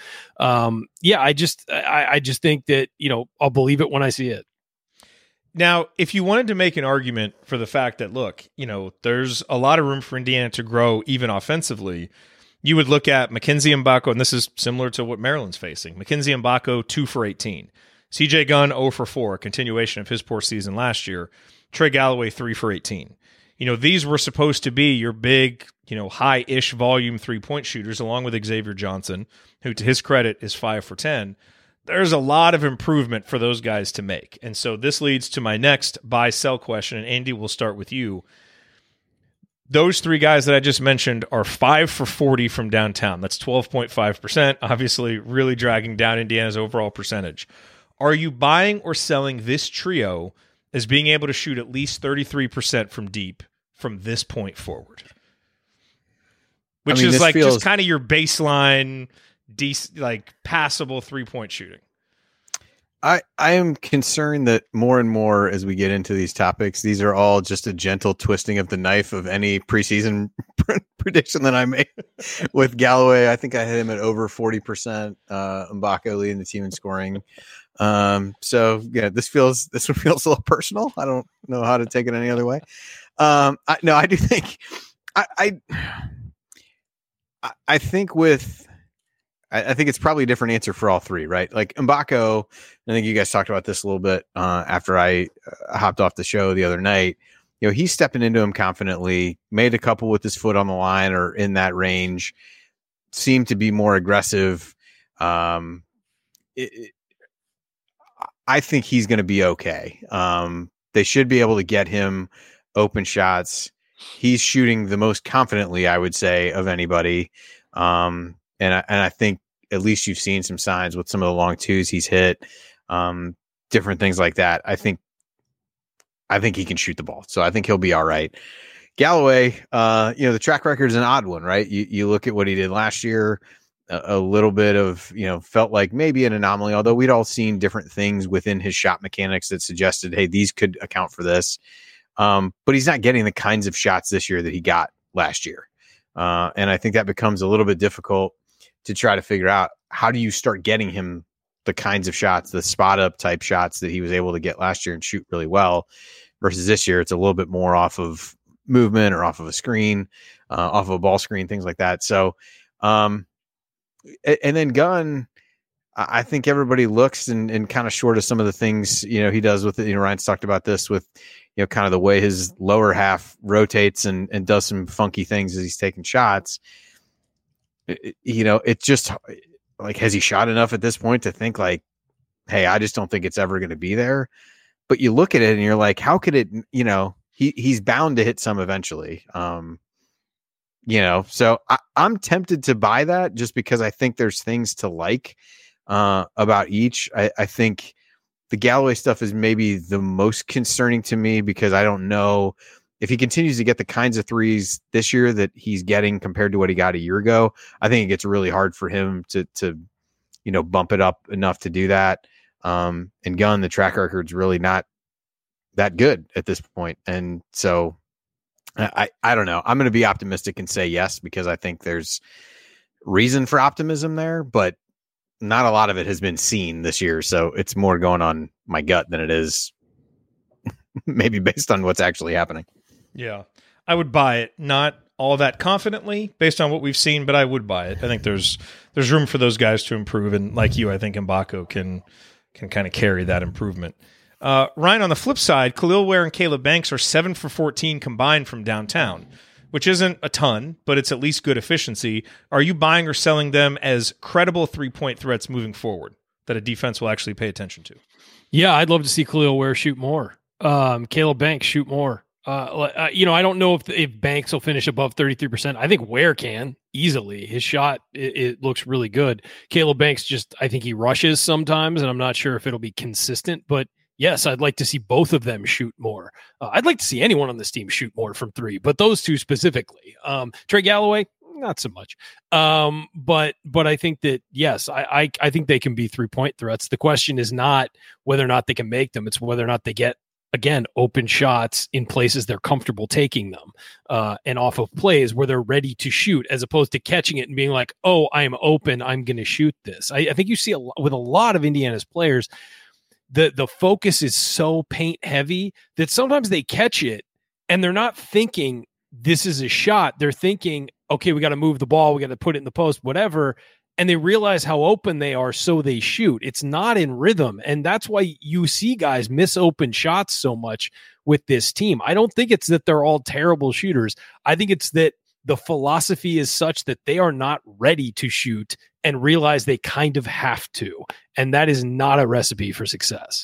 I just think that, I'll believe it when I see it. Now, if you wanted to make an argument for the fact that, look, there's a lot of room for Indiana to grow even offensively, you would look at Mackenzie Mbako, and this is similar to what Maryland's facing. Mackenzie Mbako, 2 for 18. CJ Gunn, 0 for 4, a continuation of his poor season last year. Trey Galloway, 3 for 18. These were supposed to be your big, high-ish volume three-point shooters, along with Xavier Johnson, who, to his credit, is 5 for 10. There's a lot of improvement for those guys to make. And so this leads to my next buy-sell question, and Andy, we'll start with you. Those 3 guys that I just mentioned are 5 for 40 from downtown. That's 12.5%, obviously really dragging down Indiana's overall percentage. Are you buying or selling this trio as being able to shoot at least 33% from deep from this point forward? Which is like just kind of your baseline, passable three-point shooting. I am concerned that more and more as we get into these topics, these are all just a gentle twisting of the knife of any preseason prediction that I made with Galloway. I think I had him at over 40%, Mbako leading the team in scoring. So yeah, this one feels a little personal. I don't know how to take it any other way. I do think I think I think it's probably a different answer for all 3, right? Like Mbako, I think you guys talked about this a little bit after I hopped off the show the other night. He's stepping into him confidently, made a couple with his foot on the line or in that range, seemed to be more aggressive. I think he's going to be okay. They should be able to get him open shots. He's shooting the most confidently, I would say, of anybody. And I think at least you've seen some signs with some of the long twos he's hit, different things like that. I think he can shoot the ball, so I think he'll be all right. Galloway, the track record is an odd one, right? You look at what he did last year, a little bit of, felt like maybe an anomaly, although we'd all seen different things within his shot mechanics that suggested, hey, these could account for this. But he's not getting the kinds of shots this year that he got last year. And I think that becomes a little bit difficult to try to figure out. How do you start getting him the kinds of shots, the spot up type shots that he was able to get last year and shoot really well, versus this year it's a little bit more off of movement or off of a screen, off of a ball screen, things like that. So, and then Gunn, I think everybody looks and kind of short of some of the things, he does with it. Ryan's talked about this with, kind of the way his lower half rotates and does some funky things as he's taking shots. It's just like, has he shot enough at this point to think like, hey, I just don't think it's ever going to be there. But you look at it and you're like, how could it, he's bound to hit some eventually. So I'm tempted to buy that just because I think there's things to like about each. I think the Galloway stuff is maybe the most concerning to me because I don't know if he continues to get the kinds of threes this year that he's getting compared to what he got a year ago. I think it gets really hard for him to bump it up enough to do that. And Gunn, the track record's really not that good at this point. And so I don't know. I'm going to be optimistic and say yes, because I think there's reason for optimism there, but not a lot of it has been seen this year. So it's more going on my gut than it is maybe based on what's actually happening. Yeah, I would buy it. Not all that confidently based on what we've seen, but I would buy it. I think there's room for those guys to improve. And like you, I think Mbako can kind of carry that improvement. Ryan, on the flip side, Khalil Ware and Caleb Banks are 7 for 14 combined from downtown, which isn't a ton, but it's at least good efficiency. Are you buying or selling them as credible 3-point threats moving forward that a defense will actually pay attention to? Yeah, I'd love to see Khalil Ware shoot more. Caleb Banks shoot more. I don't know if Banks will finish above 33%. I think Ware can easily. His shot, it looks really good. Caleb Banks I think he rushes sometimes, and I'm not sure if it'll be consistent, but yes, I'd like to see both of them shoot more. I'd like to see anyone on this team shoot more from three, but those two specifically. Trey Galloway, not so much. But I think that, yes, I think they can be 3-point threats. The question is not whether or not they can make them. It's whether or not they get, again, open shots in places they're comfortable taking them and off of plays where they're ready to shoot, as opposed to catching it and being like, oh, I'm open, I'm going to shoot this. I think you see with a lot of Indiana's players, the focus is so paint heavy that sometimes they catch it and they're not thinking this is a shot. They're thinking, okay, we got to move the ball, we got to put it in the post, whatever. And they realize how open they are, so they shoot. It's not in rhythm. And that's why you see guys miss open shots so much with this team. I don't think it's that they're all terrible shooters. I think it's that the philosophy is such that they are not ready to shoot and realize they kind of have to. And that is not a recipe for success.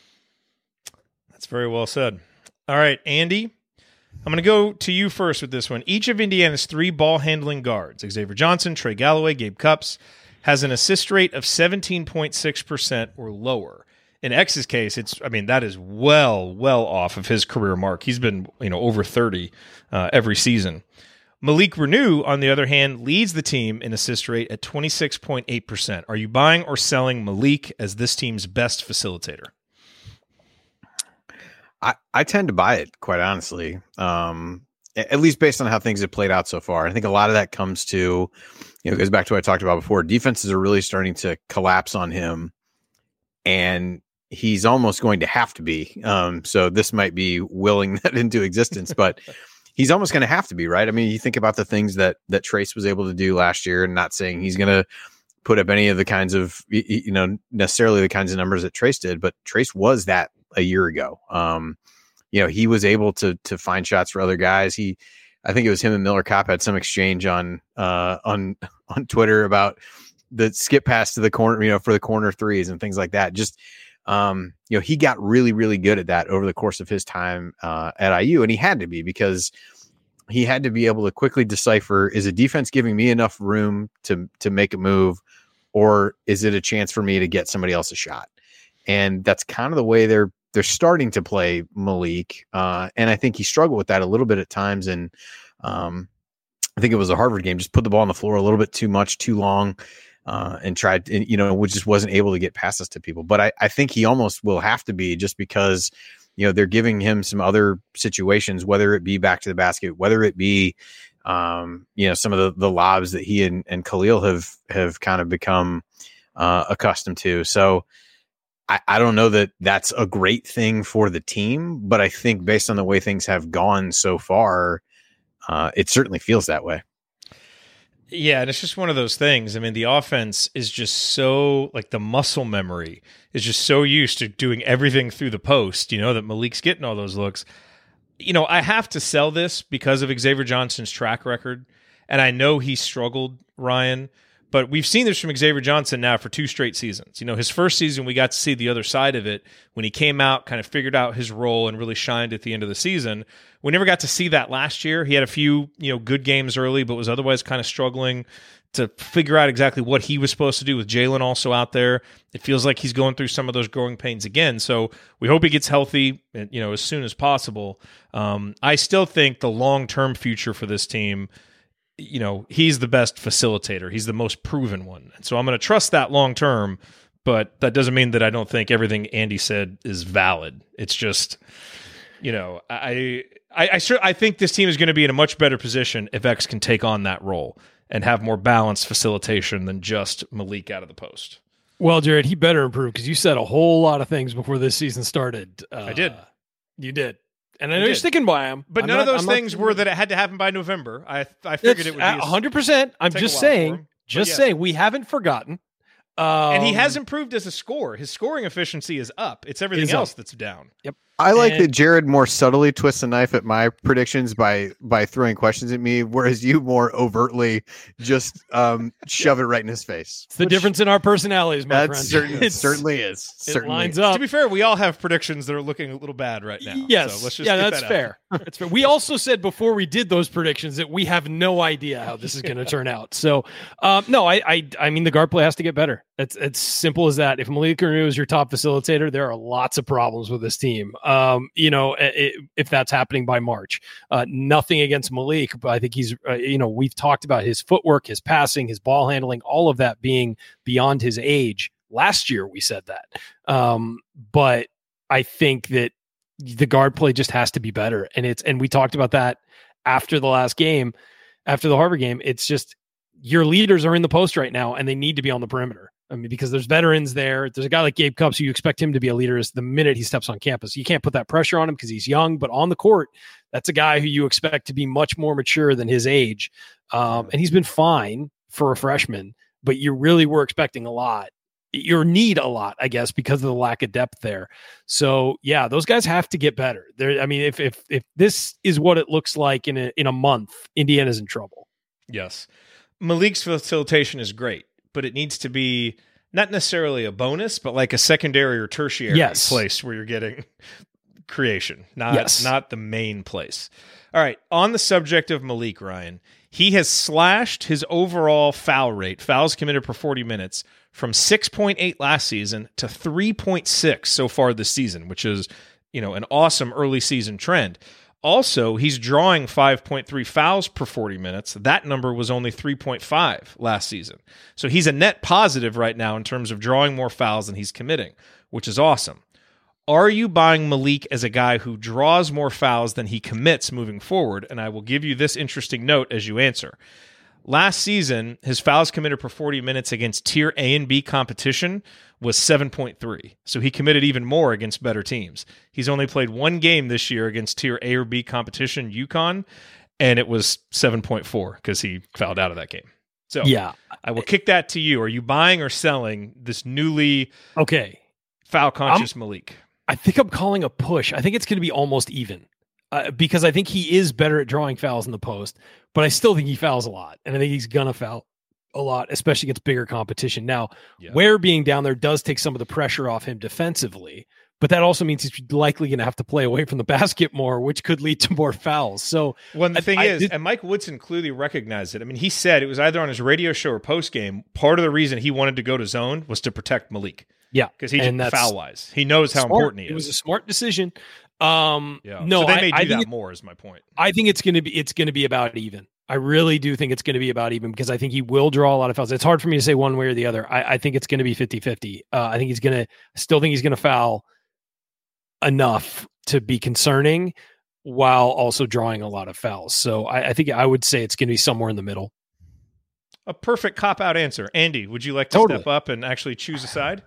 That's very well said. All right, Andy, I'm going to go to you first with this one. Each of Indiana's 3 ball-handling guards, Xavier Johnson, Trey Galloway, Gabe Cupps, has an assist rate of 17.6% or lower. In X's case, that is well off of his career mark. He's been over 30 every season. Malik Renew, on the other hand, leads the team in assist rate at 26.8%. Are you buying or selling Malik as this team's best facilitator? I tend to buy it, quite honestly, at least based on how things have played out so far. I think a lot of that comes to, goes back to what I talked about before. Defenses are really starting to collapse on him, and he's almost going to have to be. So this might be willing that into existence, but he's almost going to have to be, right? I mean, you think about the things that Trace was able to do last year, and not saying he's going to put up any of the kinds of, necessarily the kinds of numbers that Trace did, but Trace was that a year ago. He was able to find shots for other guys. I think it was him and Miller Kopp had some exchange on Twitter about the skip pass to the corner, for the corner threes and things like that. Just, he got really, really good at that over the course of his time at IU, and he had to be, because he had to be able to quickly decipher, is a defense giving me enough room to make a move, or is it a chance for me to get somebody else a shot? And that's kind of the way they're starting to play Malik. And I think he struggled with that a little bit at times. And I think it was a Harvard game, just put the ball on the floor a little bit too much, too long, and tried, which just wasn't able to get passes to people. But I think he almost will have to be, just because, they're giving him some other situations, whether it be back to the basket, whether it be, some of the lobs that he and Khalil have kind of become accustomed to. So I don't know that that's a great thing for the team, but I think based on the way things have gone so far, it certainly feels that way. Yeah, and it's just one of those things. I mean, the offense is just so, the muscle memory is just so used to doing everything through the post, that Malik's getting all those looks. I have to sell this because of Xavier Johnson's track record, and I know he struggled, Ryan, But we've seen this from Xavier Johnson now for 2 straight seasons. His first season, we got to see the other side of it when he came out, kind of figured out his role and really shined at the end of the season. We never got to see that last year. He had a few, good games early, but was otherwise kind of struggling to figure out exactly what he was supposed to do with Jalen also out there. It feels like he's going through some of those growing pains again. So we hope he gets healthy, as soon as possible. I still think the long-term future for this team, he's the best facilitator. He's the most proven one. And so I'm going to trust that long-term, but that doesn't mean that I don't think everything Andy said is valid. It's just, I think this team is going to be in a much better position if X can take on that role and have more balanced facilitation than just Malik out of the post. Well, Jared, he better improve because you said a whole lot of things before this season started. I did. You did. And I know you're sticking by him. But none of those things were that it had to happen by November. I figured it would be 100%. I'm just saying, we haven't forgotten. And he has improved as a scorer. His scoring efficiency is up. It's everything else that's down. Yep. I like that Jared more subtly twists the knife at my predictions by throwing questions at me, whereas you more overtly just shove it right in his face. It's the difference in our personalities, my friend. It certainly is. It lines up. To be fair, we all have predictions that are looking a little bad right now. Yes. So let's just that's fair. That's fair. We also said before we did those predictions that we have no idea how this is going to turn out. So, no, I mean, the guard play has to get better. It's simple as that. If Malik Reneau is your top facilitator, there are lots of problems with this team. If that's happening by March, nothing against Malik, but I think he's, we've talked about his footwork, his passing, his ball handling, all of that being beyond his age. Last year we said that. But I think that the guard play just has to be better. And we talked about that after the last game, after the Harvard game. It's just, your leaders are in the post right now and they need to be on the perimeter. I mean, because there's veterans there. There's a guy like Gabe Cupps who you expect him to be a leader is the minute he steps on campus. You can't put that pressure on him because he's young, but on the court, that's a guy who you expect to be much more mature than his age. And he's been fine for a freshman, but you really were expecting a lot. You need a lot, I guess, because of the lack of depth there. So yeah, those guys have to get better. I mean, if this is what it looks like in a month, Indiana's in trouble. Yes. Malik's facilitation is great, but it needs to be not necessarily a bonus, but like a secondary or tertiary place where you're getting creation, not the main place. All right. On the subject of Malik, Ryan, he has slashed his overall foul rate, fouls committed per 40 minutes, from 6.8 last season to 3.6 so far this season, which is, an awesome early season trend. Also, he's drawing 5.3 fouls per 40 minutes. That number was only 3.5 last season. So he's a net positive right now in terms of drawing more fouls than he's committing, which is awesome. Are you buying Malik as a guy who draws more fouls than he commits moving forward? And I will give you this interesting note as you answer. Last season, his fouls committed per 40 minutes against Tier A and B competition was 7.3. So he committed even more against better teams. He's only played one game this year against Tier A or B competition, UConn, and it was 7.4 because he fouled out of that game. So yeah, I will kick that to you. Are you buying or selling this newly foul-conscious Malik? I think I'm calling a push. I think it's going to be almost even. Because I think he is better at drawing fouls in the post, but I still think he fouls a lot. And I think he's going to foul a lot, especially against bigger competition. Now, Ware being down there does take some of the pressure off him defensively, but that also means he's likely going to have to play away from the basket more, which could lead to more fouls. So, the thing is, and Mike Woodson clearly recognized it. I mean, he said it was either on his radio show or post game. Part of the reason he wanted to go to zone was to protect Malik. Yeah, because he just foul wise, he knows how important he is. It was a smart decision. No, so they may do that more. Is my point. I think it's going to be about even. I really do think it's going to be about even because I think he will draw a lot of fouls. It's hard for me to say one way or the other. I think it's going to be 50-50. I think he's going to foul enough to be concerning while also drawing a lot of fouls. So I think I would say it's going to be somewhere in the middle. A perfect cop-out answer. Andy, would you like to step up and actually choose a side?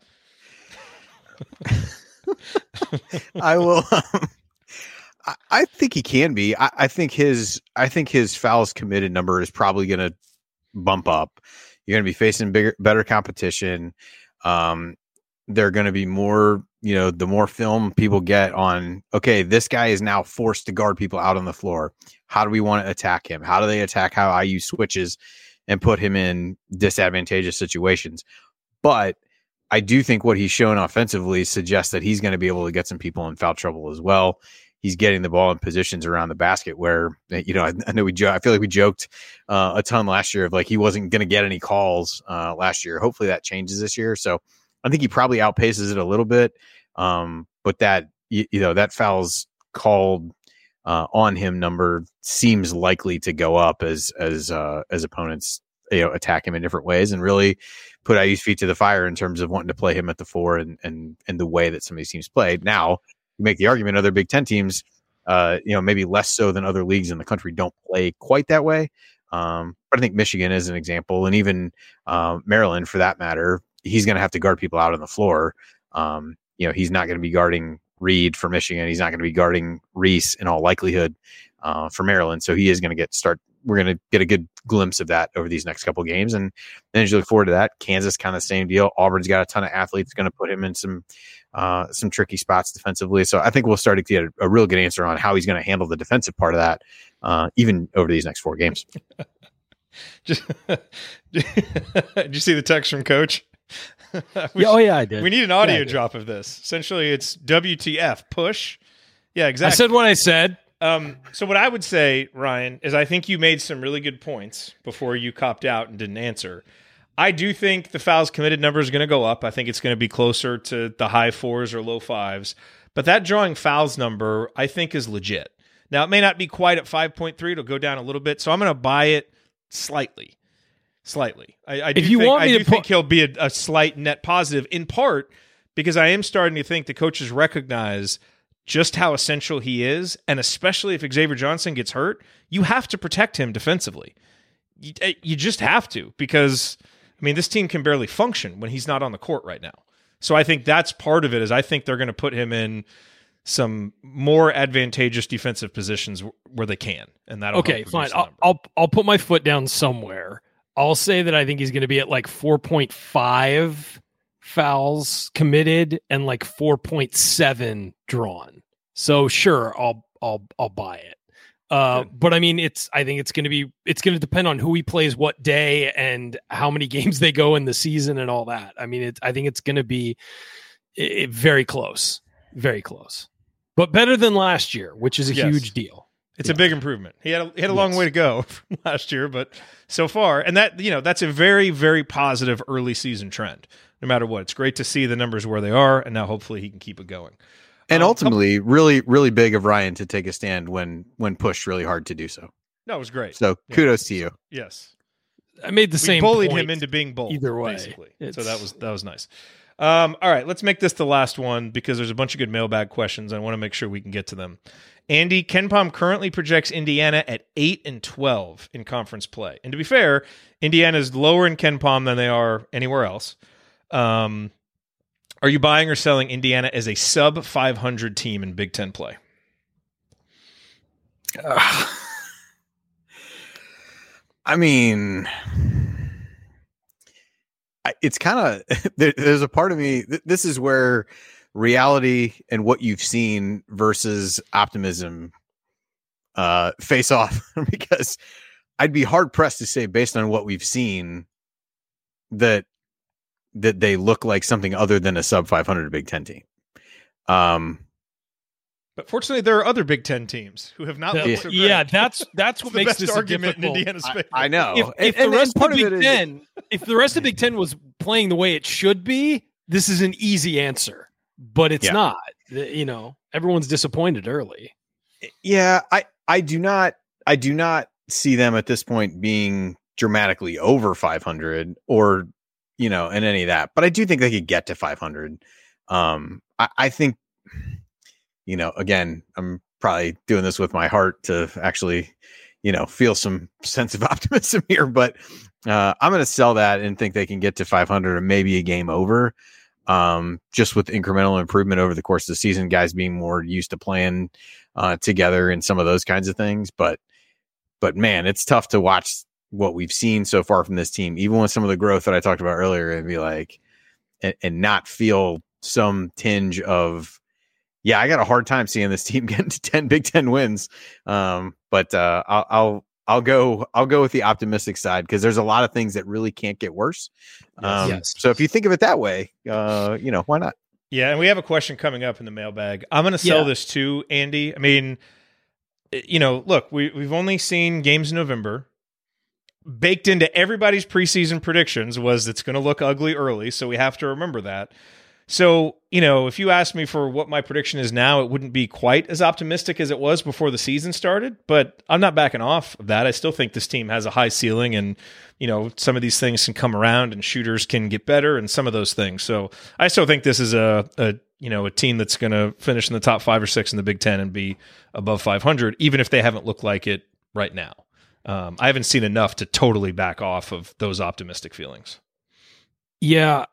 I will. I think he can be. I think his fouls committed number is probably going to bump up. You're going to be facing better competition. They're going to be more. The more film people get on. Okay, this guy is now forced to guard people out on the floor. How do we want to attack him? How do they attack how IU switches and put him in disadvantageous situations. But I do think what he's shown offensively suggests that he's going to be able to get some people in foul trouble as well. He's getting the ball in positions around the basket where, you know, I know I feel like we joked a ton last year of like he wasn't going to get any calls last year. Hopefully that changes this year. So I think he probably outpaces it a little bit. But that, you know, that foul's called on him number seems likely to go up as opponents, you know, attack him in different ways and really put IU's feet to the fire in terms of wanting to play him at the 4 and the way that some of these teams played. Now, you make the argument other Big Ten teams, you know, maybe less so than other leagues in the country don't play quite that way. But I think Michigan is an example, and even Maryland for that matter, he's going to have to guard people out on the floor. You know, he's not going to be guarding Reed for Michigan. He's not going to be guarding Reese in all likelihood for Maryland. So he is going to we're going to get a good glimpse of that over these next couple of games. And then as you look forward to that, Kansas kind of same deal. Auburn's got a ton of athletes, going to put him in some tricky spots defensively. So I think we'll start to get a real good answer on how he's going to handle the defensive part of that, even over these next 4 games. Did you see the text from Coach? I did. We need an audio drop of this. Essentially, it's WTF, push. Yeah, exactly. I said what I said. So what I would say, Ryan, is I think you made some really good points before you copped out and didn't answer. I do think the fouls committed number is going to go up. I think it's going to be closer to the high 4s or low 5s. But that drawing fouls number, I think, is legit. Now, it may not be quite at 5.3. It'll go down a little bit. So I'm going to buy it slightly. I do think he'll be a slight net positive, in part because I am starting to think the coaches recognize just how essential he is, and especially if Xavier Johnson gets hurt, you have to protect him defensively. You just have to, because, I mean, this team can barely function when he's not on the court right now. So I think that's part of it, is I think they're going to put him in some more advantageous defensive positions where they can, and that'll okay, fine. I'll put my foot down somewhere. I'll say that I think he's going to be at like 4.5 fouls committed and like 4.7 drawn. So sure, I'll buy it. But I mean, I think it's going to depend on who he plays what day and how many games they go in the season and all that. I mean, I think it's going to be very close, but better than last year, which is a huge deal. It's a big improvement. He had a long way to go from last year, but so far, and that, you know, that's a very, very positive early season trend. No matter what, it's great to see the numbers where they are, and now hopefully he can keep it going. And ultimately, really, really big of Ryan to take a stand when pushed really hard to do so. No, it was great. So kudos to you. Yes, I made the same. Bullied him into being bold. Either way, basically. So that was nice. All right, let's make this the last one because there's a bunch of good mailbag questions. I want to make sure we can get to them. Andy, KenPom currently projects Indiana at 8-12 in conference play. And to be fair, Indiana is lower in KenPom than they are anywhere else. Are you buying or selling Indiana as a sub 500 team in Big Ten play? I mean, it's kind of there's a part of me. This is where reality and what you've seen versus optimism face off, because I'd be hard pressed to say, based on what we've seen, that they look like something other than a sub 500 Big Ten team. But fortunately, there are other Big Ten teams who have not looked so great. Yeah, that's what makes this argument difficult. in Indiana's favor. I know. If the rest of the Big Ten was playing the way it should be, this is an easy answer. But it's not. You know, everyone's disappointed early. Yeah, I do not see them at this point being dramatically over 500 or, you know, in any of that. But I do think they could get to 500. I think, you know, again, I'm probably doing this with my heart to actually, you know, feel some sense of optimism here. But I'm going to sell that and think they can get to 500 or maybe a game over. Just with incremental improvement over the course of the season, guys being more used to playing together and some of those kinds of things. But man, it's tough to watch what we've seen so far from this team, even with some of the growth that I talked about earlier, and be like, and not feel some tinge of, yeah, I got a hard time seeing this team getting to 10 Big Ten wins. But I'll I'll go with the optimistic side because there's a lot of things that really can't get worse. Yes. So if you think of it that way, why not? Yeah, and we have a question coming up in the mailbag. I'm going to sell this too, Andy. I mean, look, we've only seen games in November. Baked into everybody's preseason predictions was it's going to look ugly early, so we have to remember that. So, if you ask me for what my prediction is now, it wouldn't be quite as optimistic as it was before the season started, but I'm not backing off of that. I still think this team has a high ceiling and, some of these things can come around and shooters can get better and some of those things. So I still think this is a team that's going to finish in the top 5 or 6 in the Big Ten and be above 500, even if they haven't looked like it right now. I haven't seen enough to totally back off of those optimistic feelings. Yeah.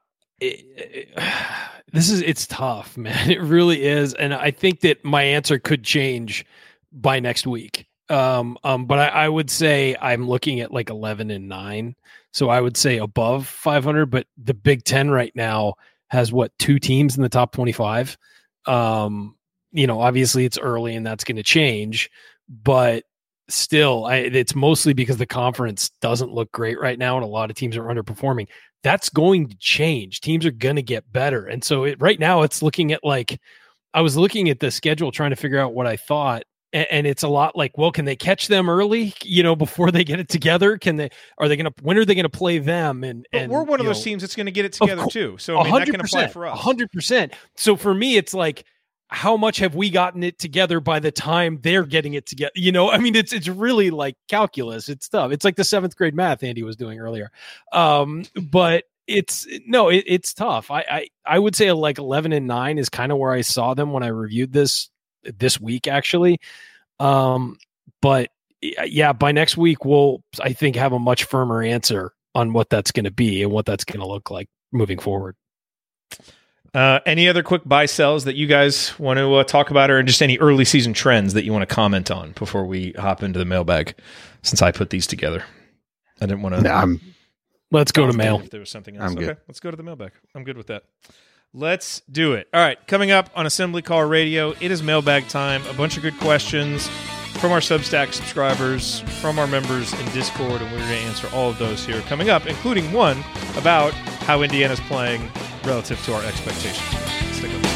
It's tough, man. It really is. And I think that my answer could change by next week. But I would say I'm looking at like 11-9. So I would say above 500, but the Big Ten right now has 2 teams in the top 25. Obviously it's early and that's going to change, but still it's mostly because the conference doesn't look great right now. And a lot of teams are underperforming. That's going to change. Teams are going to get better. And so right now it's looking at I was looking at the schedule, trying to figure out what I thought. And it's a lot like, well, can they catch them early, before they get it together? When are they going to play them? And we're one of those teams that's going to get it together too. So that can apply for us. 100%. So for me, it's like, how much have we gotten it together by the time they're getting it together? It's really like calculus. It's tough. It's like the 7th grade math Andy was doing earlier. But it's tough. I would say like 11-9 is kind of where I saw them when I reviewed this week, actually. But yeah, by next week, we'll, I think, have a much firmer answer on what that's going to be and what that's going to look like moving forward. Any other quick buy sells that you guys want to talk about, or just any early season trends that you want to comment on before we hop into the mailbag? Since I put these together, I didn't want to. Let's go to mail. If there was something else, okay, let's go to the mailbag. I'm good with that. Let's do it. All right, coming up on Assembly Call Radio, it is mailbag time. A bunch of good questions from our Substack subscribers, from our members in Discord, and we're going to answer all of those here coming up, including one about how Indiana's playing relative to our expectations. Stick with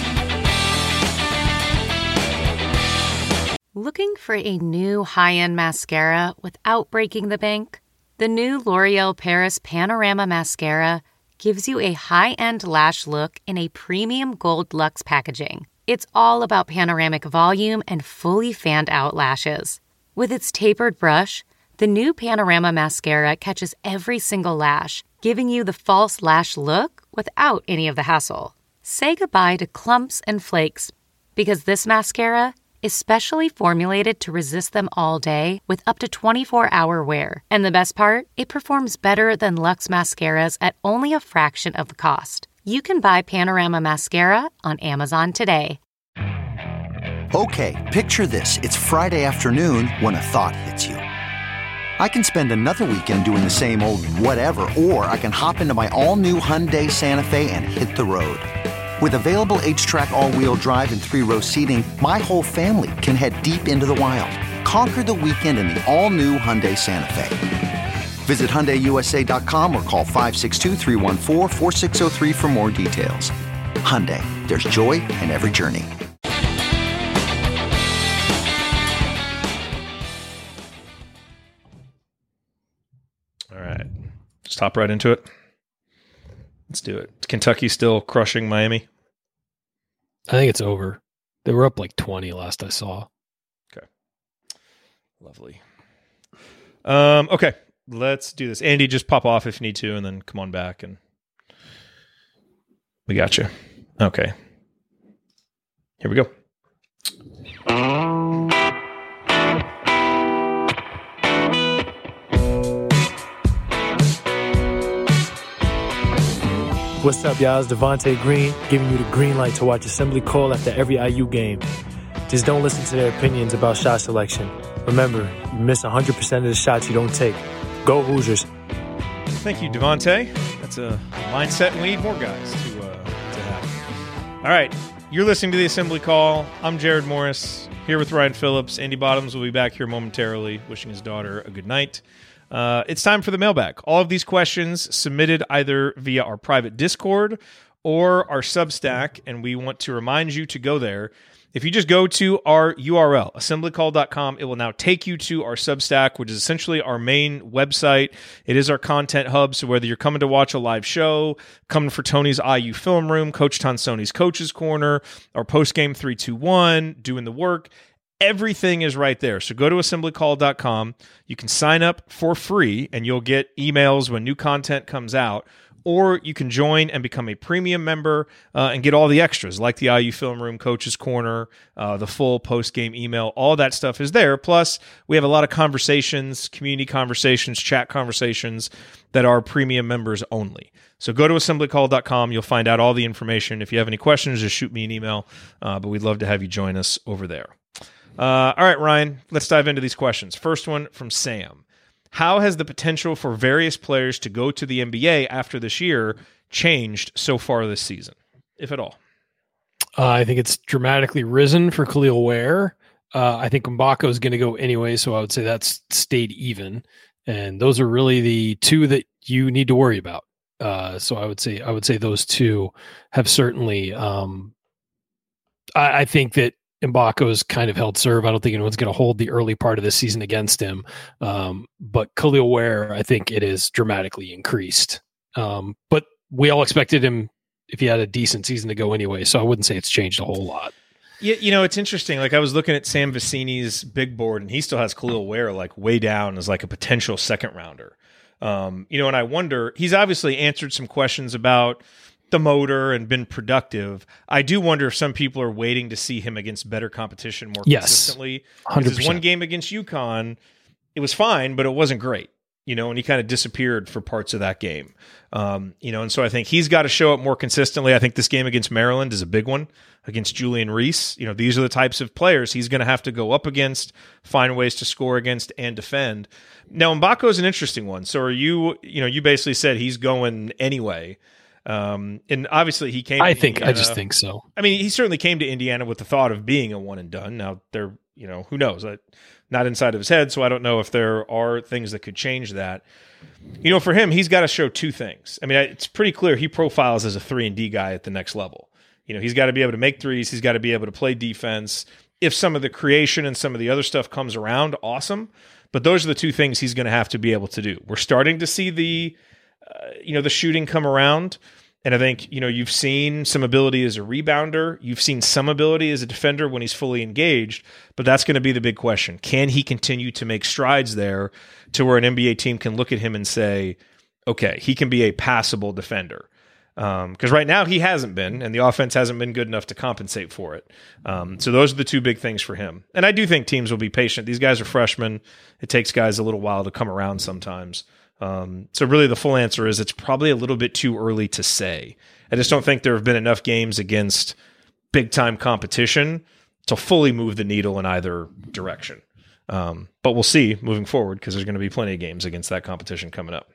us. Looking for a new high-end mascara without breaking the bank? The new L'Oreal Paris Panorama Mascara gives you a high-end lash look in a premium gold luxe packaging. It's all about panoramic volume and fully fanned-out lashes. With its tapered brush, the new Panorama Mascara catches every single lash, giving you the false lash look without any of the hassle. Say goodbye to clumps and flakes, because this mascara is specially formulated to resist them all day with up to 24-hour wear. And the best part? It performs better than Luxe mascaras at only a fraction of the cost. You can buy Panorama Mascara on Amazon today. Okay, picture this. It's Friday afternoon when a thought hits you. I can spend another weekend doing the same old whatever, or I can hop into my all-new Hyundai Santa Fe and hit the road. With available H-Track all-wheel drive and 3-row seating, my whole family can head deep into the wild. Conquer the weekend in the all-new Hyundai Santa Fe. Visit HyundaiUSA.com or call 562-314-4603 for more details. Hyundai, there's joy in every journey. All right, just hop right into it. Let's do it. Kentucky still crushing Miami? I think it's over. They were up like 20 last I saw. Okay. Lovely. Okay, let's do this. Andy, just pop off if you need to, and then come on back, and we got you. Okay. Here we go. What's up, y'all? It's Devontae Green, giving you the green light to watch Assembly Call after every IU game. Just don't listen to their opinions about shot selection. Remember, you miss 100% of the shots you don't take. Go Hoosiers. Thank you, Devontae. That's a mindset, and we need more guys to have. All right, You're listening to The Assembly Call. I'm Jared Morris, here with Ryan Phillips. Andy Bottoms will be back here momentarily, wishing his daughter a good night. It's time for the mailbag. All of these questions submitted either via our private Discord or our Substack, and we want to remind you to go there. If you just go to our URL, assemblycall.com, it will now take you to our Substack, which is essentially our main website. It is our content hub, so whether you're coming to watch a live show, coming for Tony's IU Film Room, Coach Tonsoni's Coach's Corner, our postgame 321, doing the work, everything is right there. So go to assemblycall.com. You can sign up for free, and you'll get emails when new content comes out. Or you can join and become a premium member and get all the extras, like the IU Film Room, Coach's Corner, the full post-game email. All that stuff is there. Plus, we have a lot of conversations, community conversations, chat conversations that are premium members only. So go to assemblycall.com. You'll find out all the information. If you have any questions, just shoot me an email. But we'd love to have you join us over there. All right, Ryan, let's dive into these questions. First one from Sam. How has the potential for various players to go to the NBA after this year changed so far this season, if at all? I think it's dramatically risen for Khalil Ware. I think Mbako is going to go anyway, so I would say that's stayed even. And those are really the two that you need to worry about. So I would say those two have certainly. I think that Mbako's kind of held serve. I don't think anyone's going to hold the early part of the season against him. But Khalil Ware, I think it is dramatically increased. But we all expected him, if he had a decent season, to go anyway. So I wouldn't say it's changed a whole lot. Yeah, you know, it's interesting. Like I was looking at Sam Vecini's big board, and he still has Khalil Ware like way down as like a potential second rounder. And I wonder, he's obviously answered some questions about the motor and been productive. I do wonder if some people are waiting to see him against better competition more consistently. 100%. His one game against UConn, it was fine, but it wasn't great, and he kind of disappeared for parts of that game. And so I think he's got to show up more consistently. I think this game against Maryland is a big one against Julian Reese. These are the types of players he's going to have to go up against, find ways to score against and defend. Now, Mbako is an interesting one. So are you basically said he's going anyway. And obviously he came. I just think so. I mean, he certainly came to Indiana with the thought of being a one and done. Now there, who knows? Not inside of his head, so I don't know if there are things that could change that. For him, he's got to show two things. I mean, it's pretty clear he profiles as a 3-and-D guy at the next level. He's got to be able to make threes. He's got to be able to play defense. If some of the creation and some of the other stuff comes around, awesome. But those are the two things he's going to have to be able to do. We're starting to see the shooting come around. And I think, you've seen some ability as a rebounder. You've seen some ability as a defender when he's fully engaged. But that's going to be the big question. Can he continue to make strides there to where an NBA team can look at him and say, okay, he can be a passable defender? Because right now he hasn't been, and the offense hasn't been good enough to compensate for it. So those are the two big things for him. And I do think teams will be patient. These guys are freshmen. It takes guys a little while to come around sometimes. So really the full answer is it's probably a little bit too early to say. I just don't think there have been enough games against big-time competition to fully move the needle in either direction. But we'll see moving forward because there's going to be plenty of games against that competition coming up.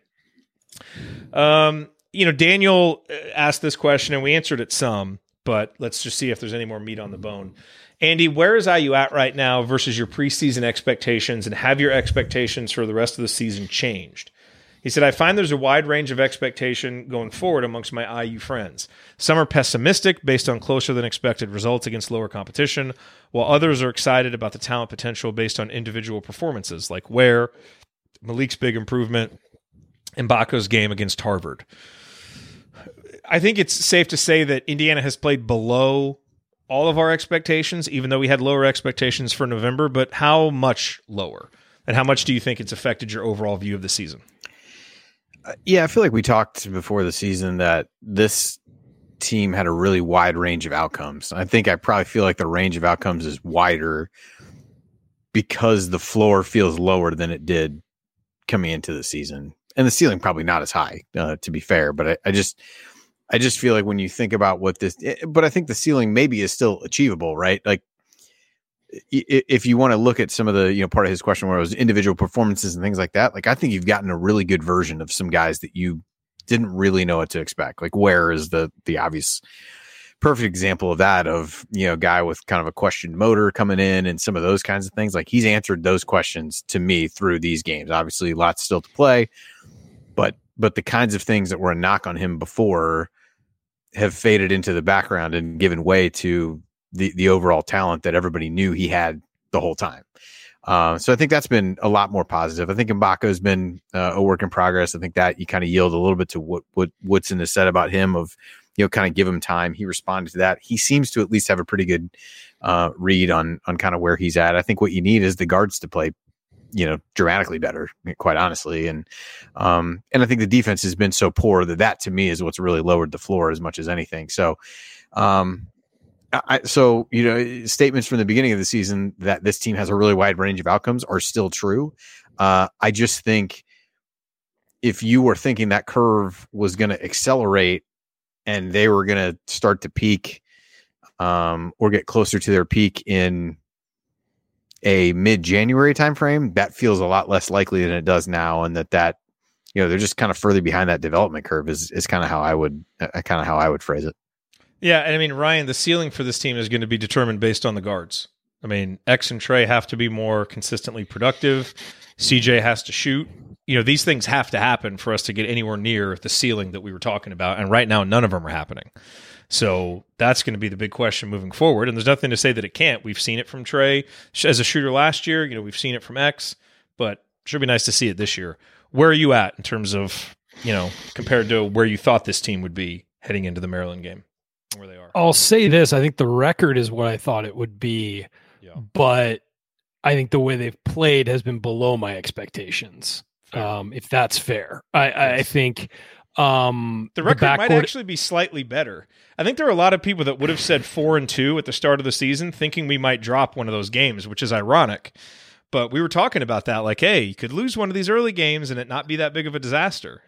Daniel asked this question, and we answered it some, but let's just see if there's any more meat on the bone. Andy, where is IU at right now versus your preseason expectations, and have your expectations for the rest of the season changed? He said, I find there's a wide range of expectation going forward amongst my IU friends. Some are pessimistic based on closer than expected results against lower competition, while others are excited about the talent potential based on individual performances, like Ware, Malik's big improvement, Mbako's game against Harvard. I think it's safe to say that Indiana has played below all of our expectations, even though we had lower expectations for November, but how much lower? And how much do you think it's affected your overall view of the season? Yeah, I feel like we talked before the season that this team had a really wide range of outcomes. I probably feel like the range of outcomes is wider because the floor feels lower than it did coming into the season. And the ceiling probably not as high, to be fair. But I just feel like when you think about but I think the ceiling maybe is still achievable, right? Like if you want to look at some of the, part of his question where it was individual performances and things like that, like I think you've gotten a really good version of some guys that you didn't really know what to expect. Like Ware is the obvious perfect example of that, of, a guy with kind of a questioned motor coming in and some of those kinds of things. Like, he's answered those questions to me through these games. Obviously, lots still to play, but the kinds of things that were a knock on him before have faded into the background and given way to the overall talent that everybody knew he had the whole time. So I think that's been a lot more positive. I think Mbako's been a work in progress. I think that you kind of yield a little bit to what Woodson has said about him, of, kind of give him time. He responded to that. He seems to at least have a pretty good read on kind of where he's at. I think what you need is the guards to play, dramatically better, quite honestly. And I think the defense has been so poor that to me is what's really lowered the floor as much as anything. So, statements from the beginning of the season that this team has a really wide range of outcomes are still true. I just think if you were thinking that curve was going to accelerate and they were going to start to peak or get closer to their peak in a mid-January timeframe, that feels a lot less likely than it does now. And that they're just kind of further behind that development curve is kind of how I would phrase it. Yeah, and I mean, Ryan, the ceiling for this team is going to be determined based on the guards. I mean, X and Trey have to be more consistently productive. CJ has to shoot. These things have to happen for us to get anywhere near the ceiling that we were talking about. And right now, none of them are happening. So that's going to be the big question moving forward. And there's nothing to say that it can't. We've seen it from Trey as a shooter last year. We've seen it from X, but it should be nice to see it this year. Where are you at in terms of, compared to where you thought this team would be heading into the Maryland game? Where they are. I'll say this. I think the record is what I thought it would be, but I think the way they've played has been below my expectations. If that's fair. I think the record might actually be slightly better. I think there are a lot of people that would have said 4-2 at the start of the season, thinking we might drop one of those games, which is ironic. But we were talking about that, like, hey, you could lose one of these early games and it not be that big of a disaster.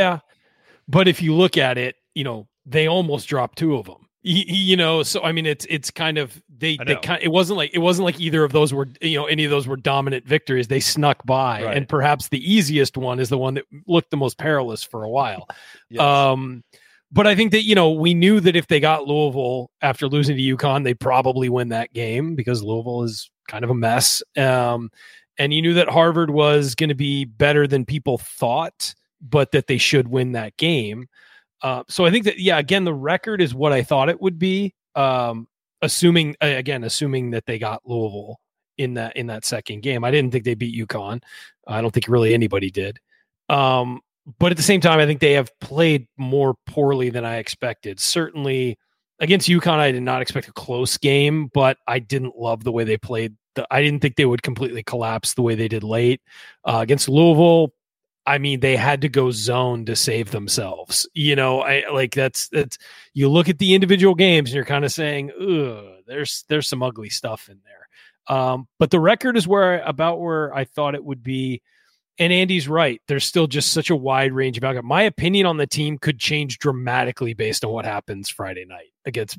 But if you look at it, they almost dropped two of them. So I mean, it's kind of it wasn't like either of those were any of those were dominant victories. They snuck by, right. And perhaps the easiest one is the one that looked the most perilous for a while. Yes. But I think that we knew that if they got Louisville after losing to UConn, they'd probably win that game because Louisville is kind of a mess. And you knew that Harvard was going to be better than people thought, but that they should win that game. So I think that, again, the record is what I thought it would be. Assuming that they got Louisville in that second game. I didn't think they beat UConn. I don't think really anybody did. But at the same time, I think they have played more poorly than I expected. Certainly against UConn, I did not expect a close game, but I didn't love the way they played. I didn't think they would completely collapse the way they did late. Against Louisville, I mean, they had to go zone to save themselves. That's you look at the individual games and you're kind of saying, there's some ugly stuff in there. But the record is about where I thought it would be. And Andy's right. There's still just such a wide range of outcome. My opinion on the team could change dramatically based on what happens Friday night against,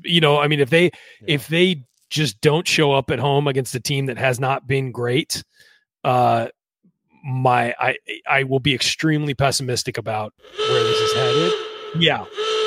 if they just don't show up at home against a team that has not been great, I will be extremely pessimistic about where this is headed. Yeah.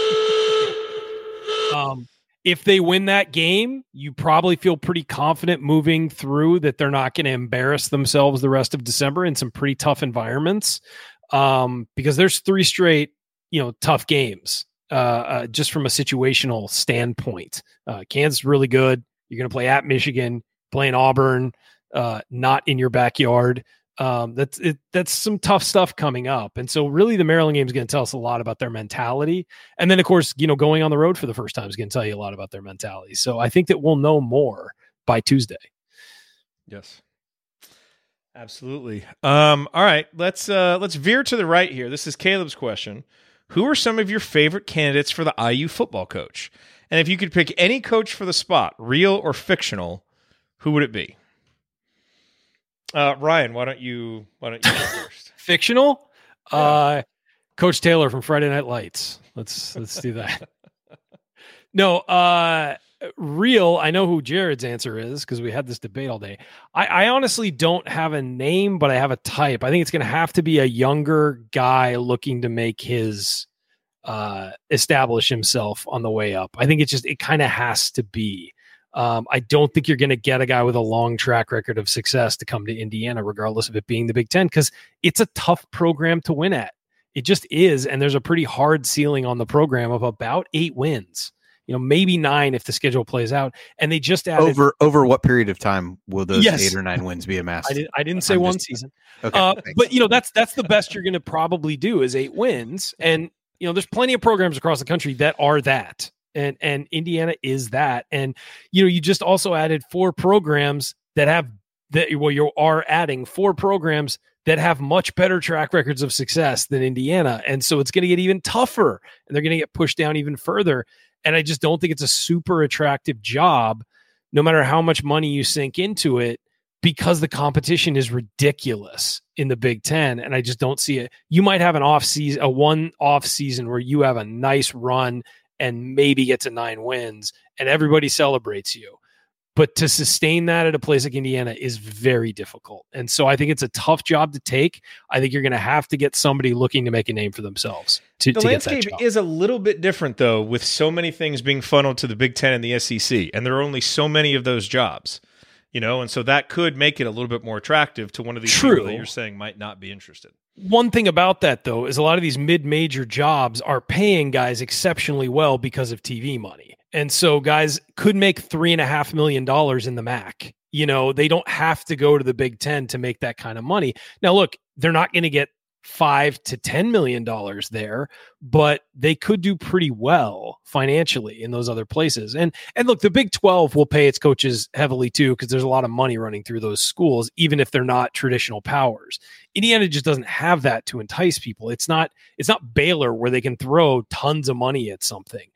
If they win that game, you probably feel pretty confident moving through that they're not going to embarrass themselves the rest of December in some pretty tough environments. Because there's 3 straight, tough games, just from a situational standpoint. Kansas is really good. You're going to play at Michigan, playing Auburn, not in your backyard. That's some tough stuff coming up. And so really the Maryland game is going to tell us a lot about their mentality. And then of course, going on the road for the first time is going to tell you a lot about their mentality. So I think that we'll know more by Tuesday. Yes, absolutely. All right, let's veer to the right here. This is Caleb's question. Who are some of your favorite candidates for the IU football coach? And if you could pick any coach for the spot, real or fictional, who would it be? Ryan, why don't you go first? Fictional? Yeah. Coach Taylor from Friday Night Lights. Let's do that. No, real. I know who Jared's answer is because we had this debate all day. I honestly don't have a name, but I have a type. I think it's going to have to be a younger guy looking to make his establish himself on the way up. I think it kind of has to be. I don't think you're going to get a guy with a long track record of success to come to Indiana, regardless of it being the Big Ten, because it's a tough program to win at. It just is. And there's a pretty hard ceiling on the program of about 8 wins, maybe 9 if the schedule plays out. And they just added over what period of time will those 8 or 9 wins be amassed? I didn't say one season. Okay, but that's the best you're going to probably do is 8 wins. And, there's plenty of programs across the country that are that. And Indiana is that. And, you just also added 4 programs that have you are adding 4 programs that have much better track records of success than Indiana. And so it's going to get even tougher and they're going to get pushed down even further. And I just don't think it's a super attractive job, no matter how much money you sink into it, because the competition is ridiculous in the Big Ten. And I just don't see it. You might have a one-off season where you have a nice run and maybe get to 9 wins and everybody celebrates you. But to sustain that at a place like Indiana is very difficult. And so I think it's a tough job to take. I think you're going to have to get somebody looking to make a name for themselves to get that job. The landscape is a little bit different, though, with so many things being funneled to the Big Ten and the SEC. And there are only so many of those jobs, and so that could make it a little bit more attractive to one of these people that you're saying might not be interested. One thing about that, though, is a lot of these mid-major jobs are paying guys exceptionally well because of TV money. And so guys could make $3.5 million in the MAC. They don't have to go to the Big Ten to make that kind of money. Now, look, they're not going to get $5 to $10 million there, but they could do pretty well financially in those other places. And look, the Big 12 will pay its coaches heavily too, because there's a lot of money running through those schools, even if they're not traditional powers. Indiana just doesn't have that to entice people. It's not Baylor where they can throw tons of money at something,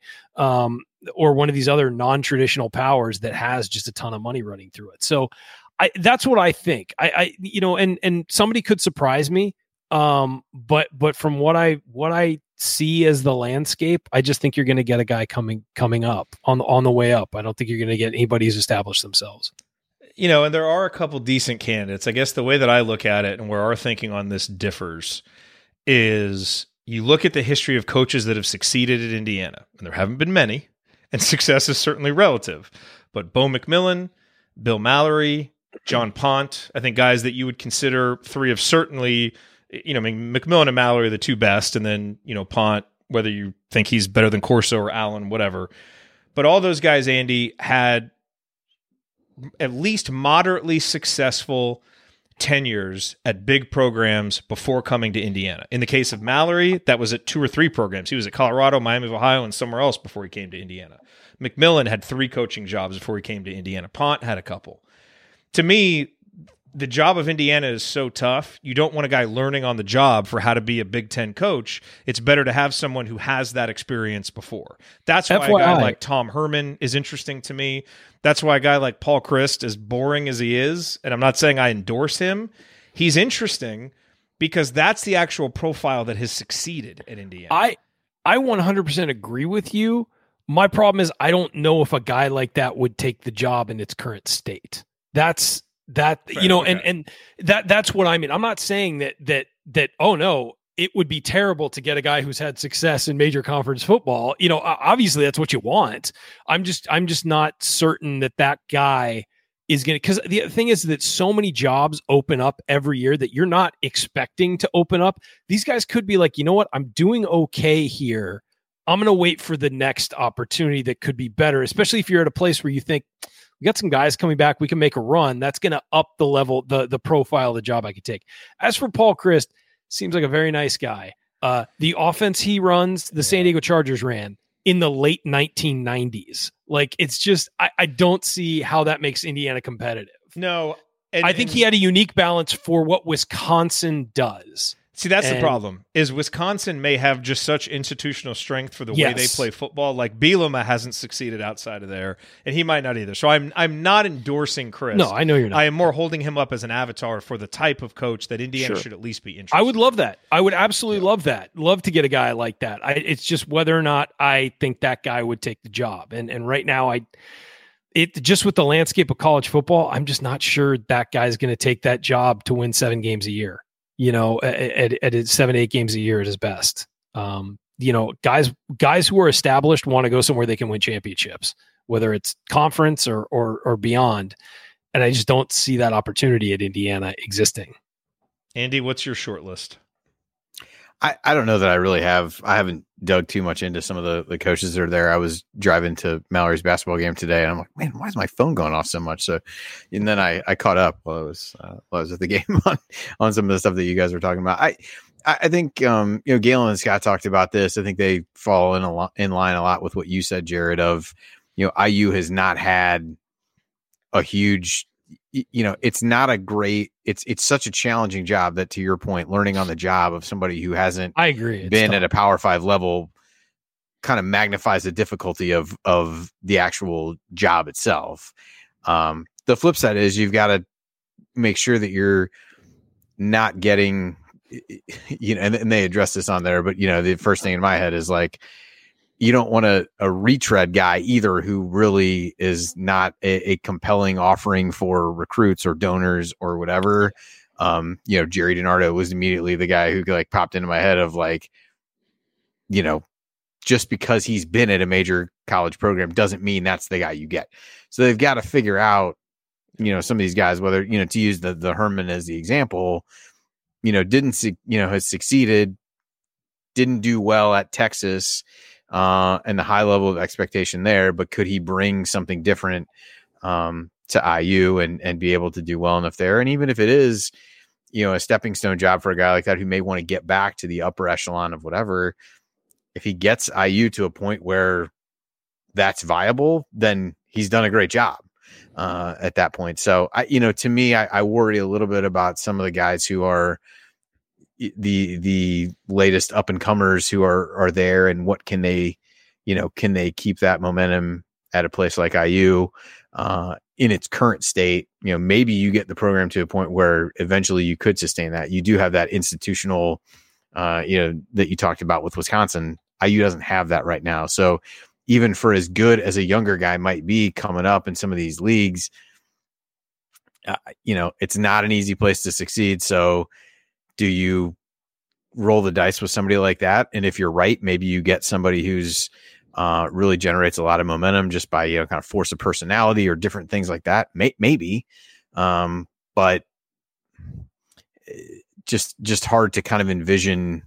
or one of these other non-traditional powers that has just a ton of money running through it. So that's what I think. And somebody could surprise me. But from what I see as the landscape, I just think you're going to get a guy coming up on the way up. I don't think you're going to get anybody who's established themselves. And there are a couple decent candidates. I guess the way that I look at it and where our thinking on this differs is you look at the history of coaches that have succeeded at Indiana, and there haven't been many, and success is certainly relative. But Bo McMillin, Bill Mallory, John Pont, I think guys that you would consider 3 of certainly, McMillan and Mallory are the 2 best, and then, Pont, whether you think he's better than Corso or Allen, whatever. But all those guys, Andy, had at least moderately successful tenures at big programs before coming to Indiana. In the case of Mallory, that was at 2 or 3 programs. He was at Colorado, Miami of Ohio, and somewhere else before he came to Indiana. McMillan had 3 coaching jobs before he came to Indiana. Pont had a couple. To me, the job of Indiana is so tough. You don't want a guy learning on the job for how to be a Big Ten coach. It's better to have someone who has that experience before. That's why a guy like Tom Herman is interesting to me. That's why a guy like Paul Chryst, as boring as he is, and I'm not saying I endorse him, he's interesting because that's the actual profile that has succeeded at Indiana. I 100% agree with you. My problem is I don't know if a guy like that would take the job in its current state. That's what I mean. I'm not saying that oh no, it would be terrible to get a guy who's had success in major conference football. Obviously that's what you want. I'm just not certain that guy is going to, because the thing is that so many jobs open up every year that you're not expecting to open up. These guys could be like, you know what, I'm doing okay here. I'm going to wait for the next opportunity that could be better, especially if you're at a place where you think, we got some guys coming back, we can make a run. That's going to up the level, the profile of the job I could take. As for Paul Chryst, seems like a very nice guy. The offense he runs, the San Diego Chargers ran in the late 1990s. Like, it's just, I don't see how that makes Indiana competitive. No. I think he had a unique balance for what Wisconsin does. See, that's the problem, is Wisconsin may have just such institutional strength for the way they play football. Like, Bielema hasn't succeeded outside of there, and he might not either. So I'm not endorsing Chryst. No, I know you're not. I am more holding him up as an avatar for the type of coach that Indiana should at least be interested in. I would love that. I would absolutely love that. Love to get a guy like that. It's just whether or not I think that guy would take the job. And right now, just with the landscape of college football, I'm just not sure that guy's going to take that job to win 7 games a year. At 7-8 games a year at his best. guys who are established want to go somewhere they can win championships, whether it's conference or beyond. And I just don't see that opportunity at Indiana existing. Andy, what's your short list? I don't know that I really have. I haven't dug too much into some of the coaches that are there. I was driving to Mallory's basketball game today, and I'm like, man, why is my phone going off so much? So, and then I caught up while I was at the game on some of the stuff that you guys were talking about. I think Galen and Scott talked about this. I think they fall in line a lot with what you said, Jared. Of IU has not had a huge. It's not a great. It's such a challenging job that, to your point, learning on the job of somebody who hasn't I agree been at a Power 5 level kind of magnifies the difficulty of the actual job itself. The flip side is you've got to make sure that you're not getting, and they address this on there, but the first thing in my head is like, you don't want a retread guy either who really is not a compelling offering for recruits or donors or whatever. Jerry DiNardo was immediately the guy who like popped into my head of like, just because he's been at a major college program doesn't mean that's the guy you get. So they've got to figure out, some of these guys, whether, to use the Herman as the example, has succeeded, didn't do well at Texas, and the high level of expectation there, but could he bring something different to IU and be able to do well enough there? And even if it is, a stepping stone job for a guy like that who may want to get back to the upper echelon of whatever, if he gets IU to a point where that's viable, then he's done a great job at that point. So to me, I worry a little bit about some of the guys who are the latest up and comers who are there, and what can they keep that momentum at a place like IU in its current state? Maybe you get the program to a point where eventually you could sustain that. You do have that institutional, that you talked about with Wisconsin. IU doesn't have that right now. So even for as good as a younger guy might be coming up in some of these leagues, it's not an easy place to succeed. So do you roll the dice with somebody like that? And if you're right, maybe you get somebody who's really generates a lot of momentum just by, kind of force of personality or different things like that. Maybe. But just hard to kind of envision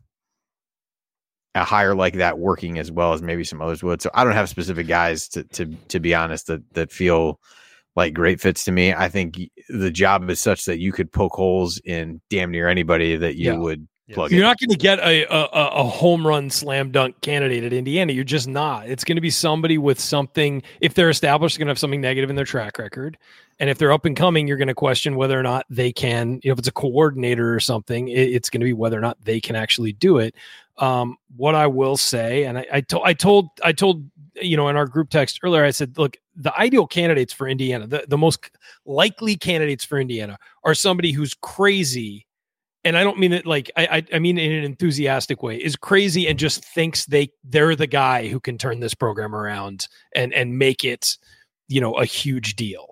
a hire like that working as well as maybe some others would. So I don't have specific guys to be honest, that feel like great fits to me. I think the job is such that you could poke holes in damn near anybody that you would plug in. You're not going to get a home run slam dunk candidate at Indiana. You're just not. It's going to be somebody with something. If they're established, they're going to have something negative in their track record. And if they're up and coming, you're going to question whether or not they can, if it's a coordinator or something, it's going to be whether or not they can actually do it. What I will say, and I told, in our group text earlier, I said, look, the ideal candidates for Indiana, the most likely candidates for Indiana are somebody who's crazy. And I don't mean it like, I mean in an enthusiastic way, is crazy and just thinks they're the guy who can turn this program around and make it, a huge deal.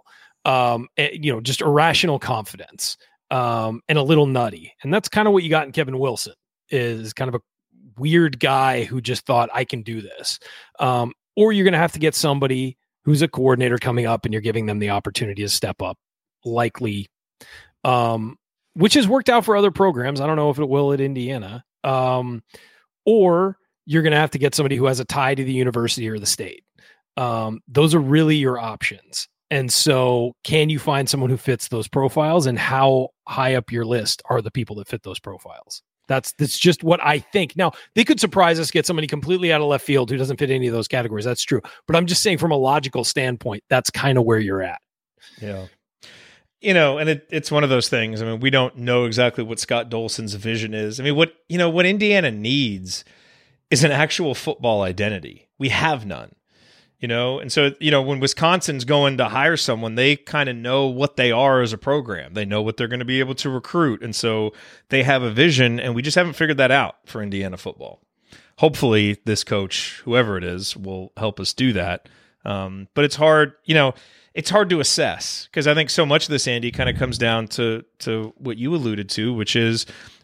Just irrational confidence, and a little nutty. And that's kind of what you got in Kevin Wilson, is kind of a weird guy who just thought, I can do this. Or you're going to have to get somebody who's a coordinator coming up and you're giving them the opportunity to step up, likely, which has worked out for other programs. I don't know if it will at Indiana. Or you're going to have to get somebody who has a tie to the university or the state. Those are really your options. And so can you find someone who fits those profiles, and how high up your list are the people that fit those profiles? That's just what I think. Now, they could surprise us, get somebody completely out of left field who doesn't fit any of those categories. That's true. But I'm just saying from a logical standpoint, that's kind of where you're at. Yeah. And it's one of those things. I mean, we don't know exactly what Scott Dolson's vision is. I mean, what Indiana needs is an actual football identity. We have none. And so, when Wisconsin's going to hire someone, they kind of know what they are as a program. They know what they're going to be able to recruit. And so they have a vision, and we just haven't figured that out for Indiana football. Hopefully this coach, whoever it is, will help us do that. But it's hard, it's hard to assess, because I think so much of this, Andy, kind of comes down to what you alluded to, which is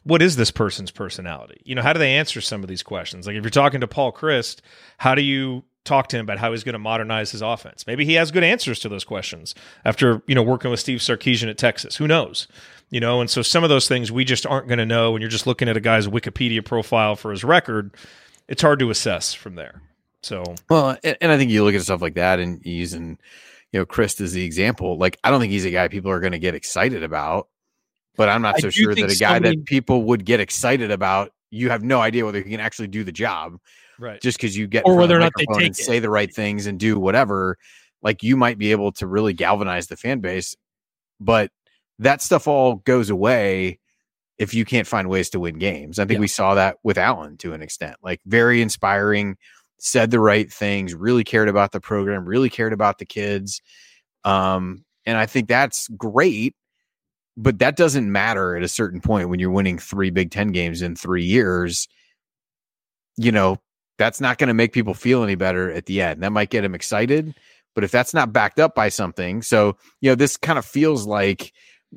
what is this person's personality? You know, how do they answer some of these questions? Like if you're talking to Paul Chryst, how do you talk to him about how he's going to modernize his offense? Maybe he has good answers to those questions after, you know, working with Steve Sarkisian at Texas. Who knows? You know, and so some of those things we just aren't going to know when you're just looking at a guy's Wikipedia profile for his record. It's hard to assess from there. So, well, and I think you look at stuff like that and using, you know, Chryst as the example. Like, I don't think he's a guy people are going to get excited about, but I'm not so sure that a guy that people would get excited about, you have no idea whether he can actually do the job, right? Just because you get or whether or not they take and say the right things and do whatever, like you might be able to really galvanize the fan base, but that stuff all goes away if you can't find ways to win games. I think we saw that with Allen to an extent, like very inspiring, said the right things, really cared about the program, really cared about the kids. And I think that's great, but that doesn't matter at a certain point when you're winning 3 Big Ten games in 3 years. You know, that's not going to make people feel any better at the end. That might get them excited, but if that's not backed up by something, so, you know, this kind of feels like,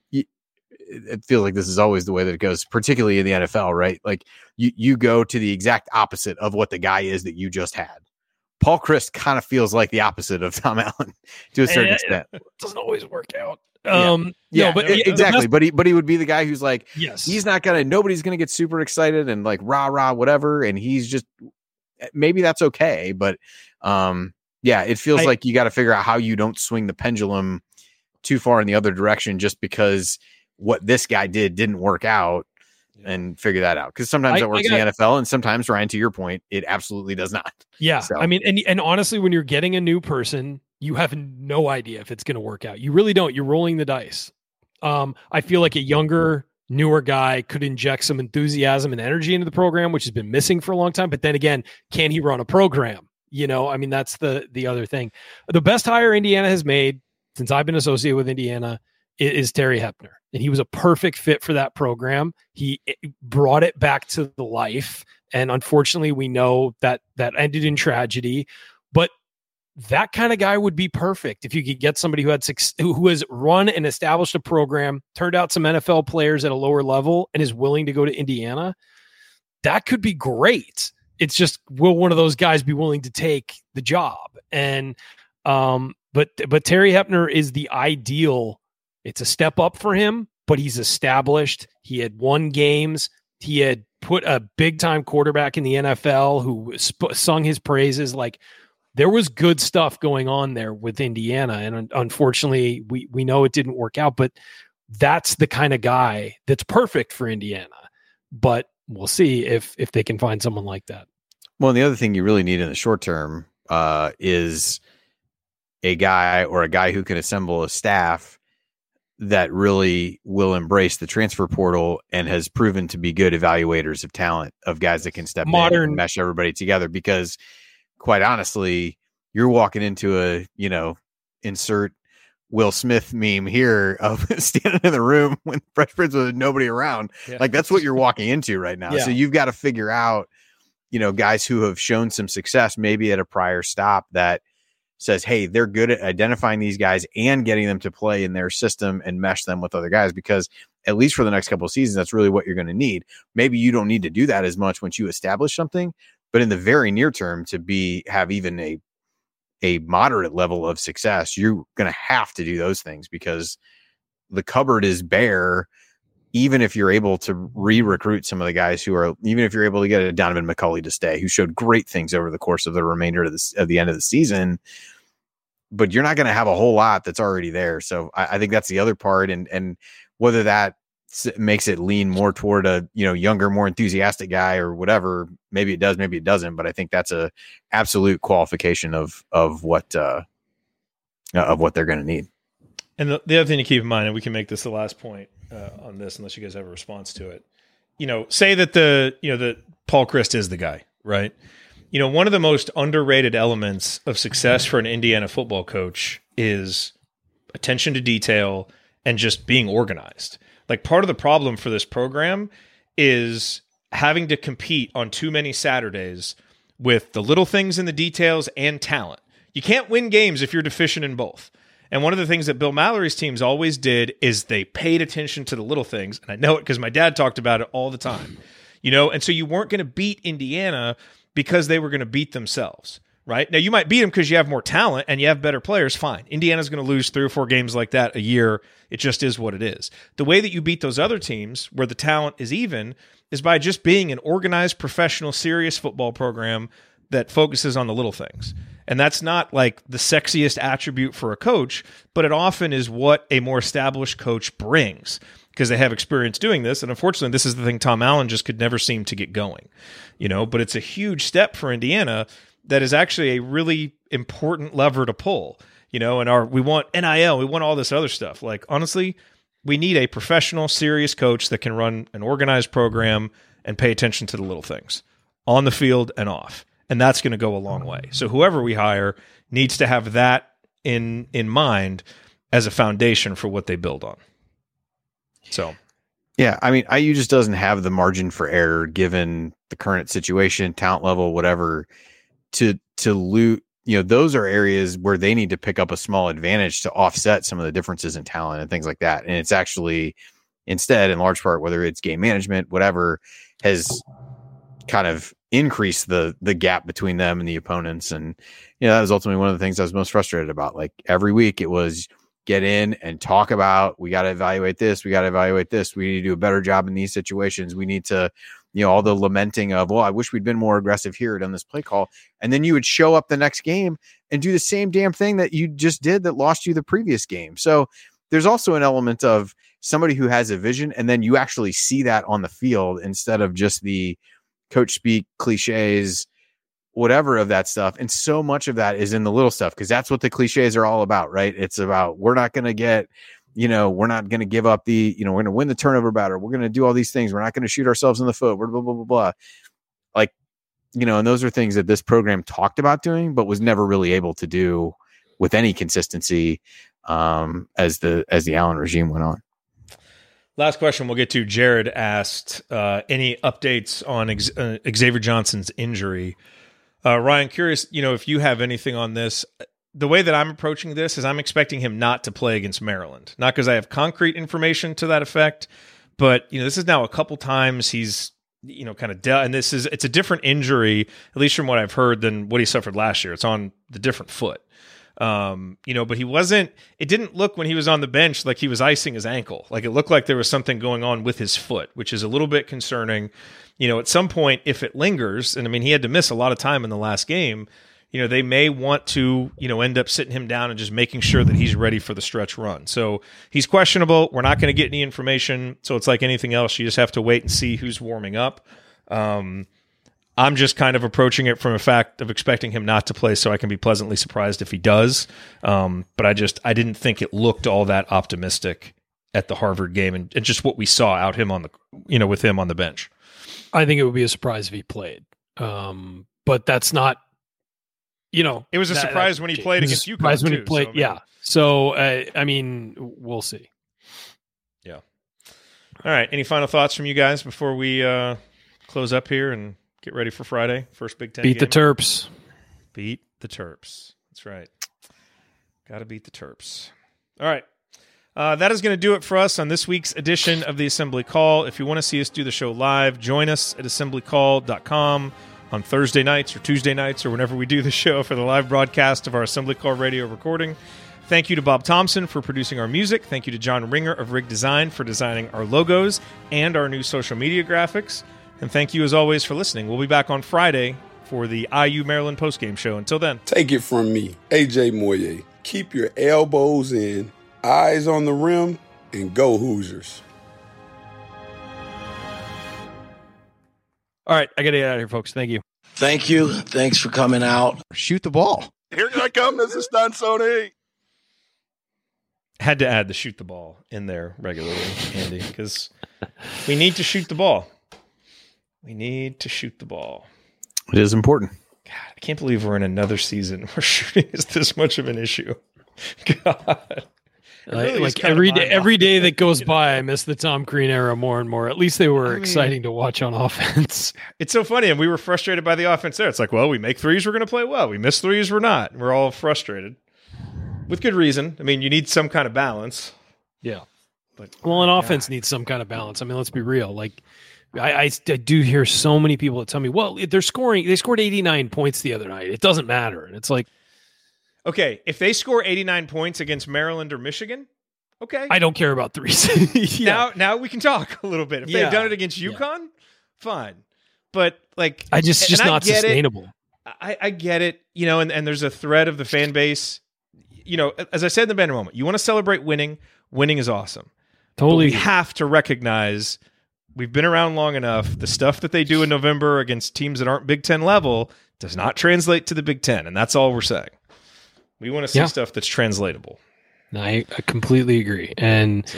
it feels like this is always the way that it goes, particularly in the NFL, right? Like you go to the exact opposite of what the guy is that you just had. Paul Chryst kind of feels like the opposite of Tom Allen to a certain extent. It doesn't always work out. Exactly. But he would be the guy who's like, yes, he's not nobody's gonna get super excited and like rah whatever, and he's just, maybe that's okay, but it feels like you got to figure out how you don't swing the pendulum too far in the other direction just because what this guy didn't work out, and figure that out. Because sometimes it works in the NFL, and sometimes, Ryan, to your point, it absolutely does not. Yeah. So. I mean, and honestly, when you're getting a new person, you have no idea if it's going to work out. You really don't. You're rolling the dice. I feel like a younger, newer guy could inject some enthusiasm and energy into the program, which has been missing for a long time. But then again, can he run a program? You know, I mean, that's the other thing. The best hire Indiana has made since I've been associated with Indiana is Terry Hepner. And he was a perfect fit for that program. He brought it back to the life. And unfortunately, we know that ended in tragedy. But that kind of guy would be perfect if you could get somebody who has run and established a program, turned out some NFL players at a lower level, and is willing to go to Indiana. That could be great. It's just, will one of those guys be willing to take the job? And but Terry Hepner is the ideal. It's a step up for him, but he's established. He had won games. He had put a big time quarterback in the NFL who sung his praises. Like, there was good stuff going on there with Indiana. And unfortunately, we know it didn't work out, but that's the kind of guy that's perfect for Indiana. But we'll see if they can find someone like that. Well, and the other thing you really need in the short term is a guy who can assemble a staff that really will embrace the transfer portal and has proven to be good evaluators of talent, of guys that can step in and mesh everybody together. Because quite honestly, you're walking into insert Will Smith meme here of standing in the room when Fresh Prince was nobody around. Yeah. Like, that's what you're walking into right now. Yeah. So you've got to figure out, guys who have shown some success, maybe at a prior stop, that says, hey, they're good at identifying these guys and getting them to play in their system and mesh them with other guys, because at least for the next couple of seasons, that's really what you're going to need. Maybe you don't need to do that as much once you establish something, but in the very near term, to have even a moderate level of success, you're going to have to do those things, because the cupboard is bare. Even if you're able to re-recruit some of the guys even if you're able to get a Donovan McCulley to stay, who showed great things over the course of the remainder of the end of the season, but you're not going to have a whole lot that's already there. So I think that's the other part. And whether that makes it lean more toward a, younger, more enthusiastic guy or whatever, maybe it does, maybe it doesn't, but I think that's a absolute qualification of what they're going to need. And the other thing to keep in mind, and we can make this the last point on this, unless you guys have a response to it, say that that Paul Chryst is the guy, right? One of the most underrated elements of success for an Indiana football coach is attention to detail and just being organized. Like, part of the problem for this program is having to compete on too many Saturdays with the little things in the details and talent. You can't win games if you're deficient in both. And one of the things that Bill Mallory's teams always did is they paid attention to the little things. And I know it because my dad talked about it all the time, and so you weren't going to beat Indiana because they were going to beat themselves, right? Now you might beat them because you have more talent and you have better players. Fine. Indiana's going to lose 3 or 4 games like that a year. It just is what it is. The way that you beat those other teams where the talent is even is by just being an organized, professional, serious football program that focuses on the little things. And that's not like the sexiest attribute for a coach, but it often is what a more established coach brings because they have experience doing this. And unfortunately, this is the thing Tom Allen just could never seem to get going, but it's a huge step for Indiana that is actually a really important lever to pull, and we want NIL, we want all this other stuff. Like, honestly, we need a professional, serious coach that can run an organized program and pay attention to the little things on the field and off. And that's going to go a long way. So whoever we hire needs to have that in mind as a foundation for what they build on. So, yeah, I mean, IU just doesn't have the margin for error given the current situation, talent level, whatever, to loot. Those are areas where they need to pick up a small advantage to offset some of the differences in talent and things like that. And it's actually instead, in large part, whether it's game management, whatever, has kind of increase the gap between them and the opponents. And, that was ultimately one of the things I was most frustrated about. Like every week it was get in and talk about, we got to evaluate this. We got to evaluate this. We need to do a better job in these situations. We need to, all the lamenting of, well, I wish we'd been more aggressive here on this play call. And then you would show up the next game and do the same damn thing that you just did that lost you the previous game. So there's also an element of somebody who has a vision and then you actually see that on the field instead of just the coach speak cliches, whatever of that stuff. And so much of that is in the little stuff because that's what the cliches are all about, right? It's about, we're not going to get, we're not going to give up the, we're going to win the turnover battle. We're going to do all these things. We're not going to shoot ourselves in the foot. We're blah, blah, blah, blah. Like, and those are things that this program talked about doing, but was never really able to do with any consistency as the Allen regime went on. Last question we'll get to. Jared asked any updates on Xavier Johnson's injury. Ryan, curious, if you have anything on this. The way that I'm approaching this is I'm expecting him not to play against Maryland. Not because I have concrete information to that effect, but this is now a couple times he's kind of dealt, and it's a different injury, at least from what I've heard, than what he suffered last year. It's on the different foot. But it didn't look when he was on the bench like he was icing his ankle. Like it looked like there was something going on with his foot, which is a little bit concerning. At some point, if it lingers, and I mean, he had to miss a lot of time in the last game, they may want to, end up sitting him down and just making sure that he's ready for the stretch run. So he's questionable. We're not going to get any information. So it's like anything else. You just have to wait and see who's warming up. I'm just kind of approaching it from a fact of expecting him not to play so I can be pleasantly surprised if he does. But I didn't think it looked all that optimistic at the Harvard game and just what we saw out him on the, with him on the bench. I think it would be a surprise if he played. But that's not, it was a surprise when he played against UConn. Surprise when he played. So, yeah. So, I mean, we'll see. Yeah. All right. Any final thoughts from you guys before we close up here and get ready for Friday? First Big Ten Beat game. the Terps. Beat the Terps. That's right. Got to beat the Terps. All right. That is going to do it for us on this week's edition of the Assembly Call. If you want to see us do the show live, join us at assemblycall.com on Thursday nights or Tuesday nights or whenever we do the show for the live broadcast of our Assembly Call radio recording. Thank you to Bob Thompson for producing our music. Thank you to John Ringer of Rig Design for designing our logos and our new social media graphics. And thank you, as always, for listening. We'll be back on Friday for the IU Maryland postgame show. Until then. Take it from me, AJ Moye. Keep your elbows in, eyes on the rim, and go Hoosiers. All right, I got to get out of here, folks. Thank you. Thank you. Thanks for coming out. Shoot the ball. Here I come, Mrs. Stansoni. Had to add the shoot the ball in there regularly, Andy, because we need to shoot the ball. We need to shoot the ball. It is important. God, I can't believe we're in another season where shooting is this much of an issue. God. Really like every day that goes by, I miss the Tom Crean era more and more. At least they were exciting to watch on offense. It's so funny, and we were frustrated by the offense there. It's like, well, we make threes, we're going to play well. We miss threes, we're not. We're all frustrated. with good reason. I mean, you need some kind of balance. Yeah. But an offense needs some kind of balance. I mean, let's be real. Like, I do hear so many people that tell me, well, they scored 89 points the other night. It doesn't matter. And it's like, okay, if they score 89 points against Maryland or Michigan, okay. I don't care about threes. Now we can talk a little bit. If they've done it against UConn, fine. But like, I just not sustainable. I get it, and there's a thread of the fan base. As I said in the banner moment, you want to celebrate winning. Winning is awesome. Totally. But we have to recognize we've been around long enough. The stuff that they do in November against teams that aren't Big Ten level does not translate to the Big Ten, and that's all we're saying. We want to see stuff that's translatable. I completely agree. And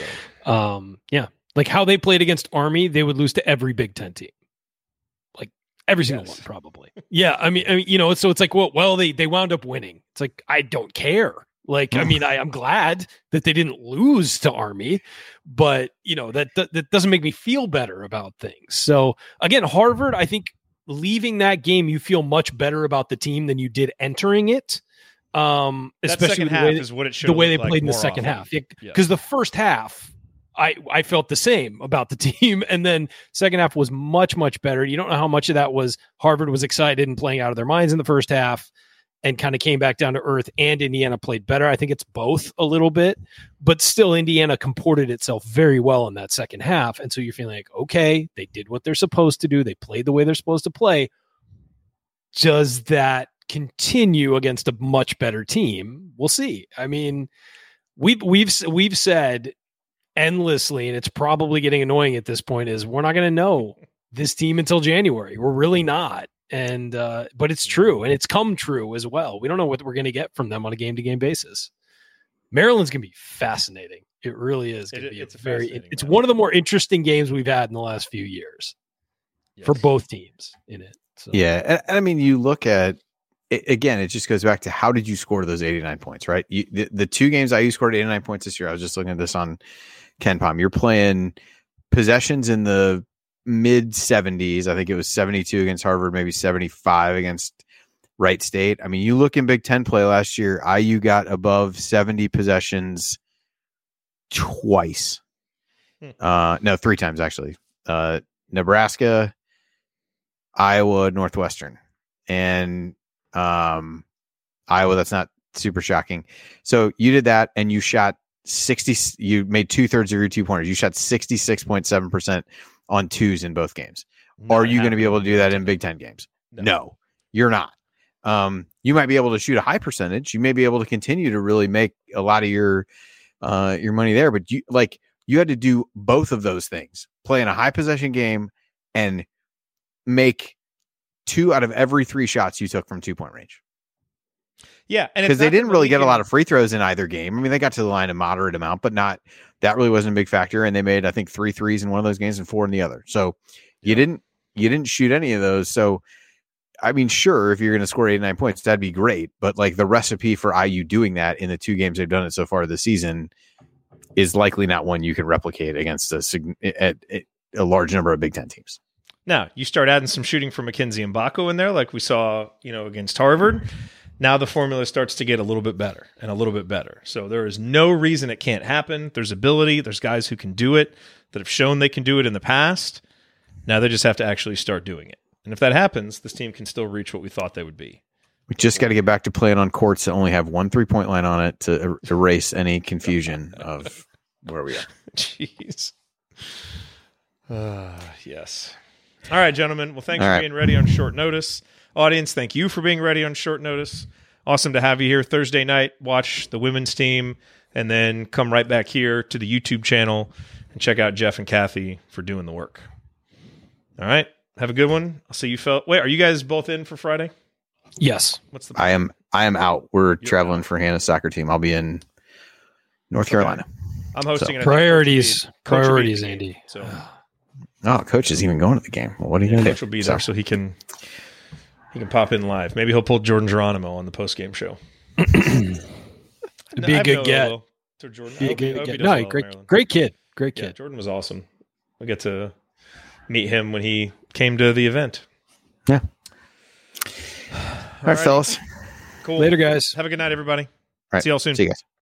like how they played against Army, they would lose to every Big Ten team. Like every single one, probably. Yeah. I mean, so it's like, well, they wound up winning. It's like, I don't care. Like, I mean, I'm glad that they didn't lose to Army, but that doesn't make me feel better about things. So again, Harvard, I think leaving that game, you feel much better about the team than you did entering it. Especially the way they played in the second half. Because the first half, I felt the same about the team, and then second half was much, much better. You don't know how much of that was Harvard was excited and playing out of their minds in the first half and kind of came back down to earth, and Indiana played better. I think it's both a little bit, but still Indiana comported itself very well in that second half. And so you're feeling like, okay, they did what they're supposed to do. They played the way they're supposed to play. Does that continue against a much better team? We'll see. I mean, we've said endlessly, and it's probably getting annoying at this point, is we're not going to know this team until January. We're really not. And but it's true, and it's come true as well. We don't know what we're going to get from them on a game-to-game basis. Maryland's going to be fascinating. It really is going to be it's one of the more interesting games we've had in the last few years for both teams in it. So. Yeah, and I mean, you look at again, it just goes back to how did you score those 89 points, right? The two games IU scored 89 points this year. I was just looking at this on KenPom. You're playing possessions in the mid 70s. I think it was 72 against Harvard, maybe 75 against Wright State. I mean, you look in Big Ten play last year, IU got above 70 possessions twice. No, three times actually. Nebraska, Iowa, Northwestern, and Iowa. That's not super shocking. So you did that, and you shot 60. You made 2/3 of your 2-pointers. You shot 66.7% on twos in both games. Are you going to be able to do that in Big Ten games? No, you're not. You might be able to shoot a high percentage. You may be able to continue to really make a lot of your money there, but you had to do both of those things: play in a high possession game and make 2 out of every 3 shots you took from 2-point range. Yeah, and because they didn't really get a lot of free throws in either game. I mean, they got to the line a moderate amount, but that really wasn't a big factor. And they made, I think, 3 threes in one of those games and 4 in the other. So you didn't shoot any of those. So I mean, sure, if you're going to score 89 points, that'd be great. But like the recipe for IU doing that in the 2 games they've done it so far this season is likely not one you can replicate against a large number of Big Ten teams. Now you start adding some shooting for Mackenzie Mbako in there, like we saw, against Harvard. Now the formula starts to get a little bit better and a little bit better. So there is no reason it can't happen. There's ability. There's guys who can do it that have shown they can do it in the past. Now they just have to actually start doing it. And if that happens, this team can still reach what we thought they would be. We just got to get back to playing on courts that only have 1 3-point line on it to erase any confusion of where we are. Jeez. Yes. All right, gentlemen. Well, thanks for being ready on short notice. Audience, thank you for being ready on short notice. Awesome to have you here Thursday night. Watch the women's team and then come right back here to the YouTube channel and check out Jeff and Kathy for doing the work. All right. Have a good one. I'll see you. Wait, are you guys both in for Friday? Yes. What's the? I am out. We're traveling for Hannah's soccer team. I'll be in North Carolina. I'm hosting. So. Priorities, Andy. So. Coach is even going to the game. Well, what are you going to do? Coach will be there, so he can pop in live. Maybe he'll pull Jordan Geronimo on the post game show. It'd be a good get. To Jordan. No, great kid. Yeah, Jordan was awesome. We get to meet him when he came to the event. Yeah. All right, fellas. Cool. Later, guys. Have a good night, everybody. right. See y'all soon. See you guys.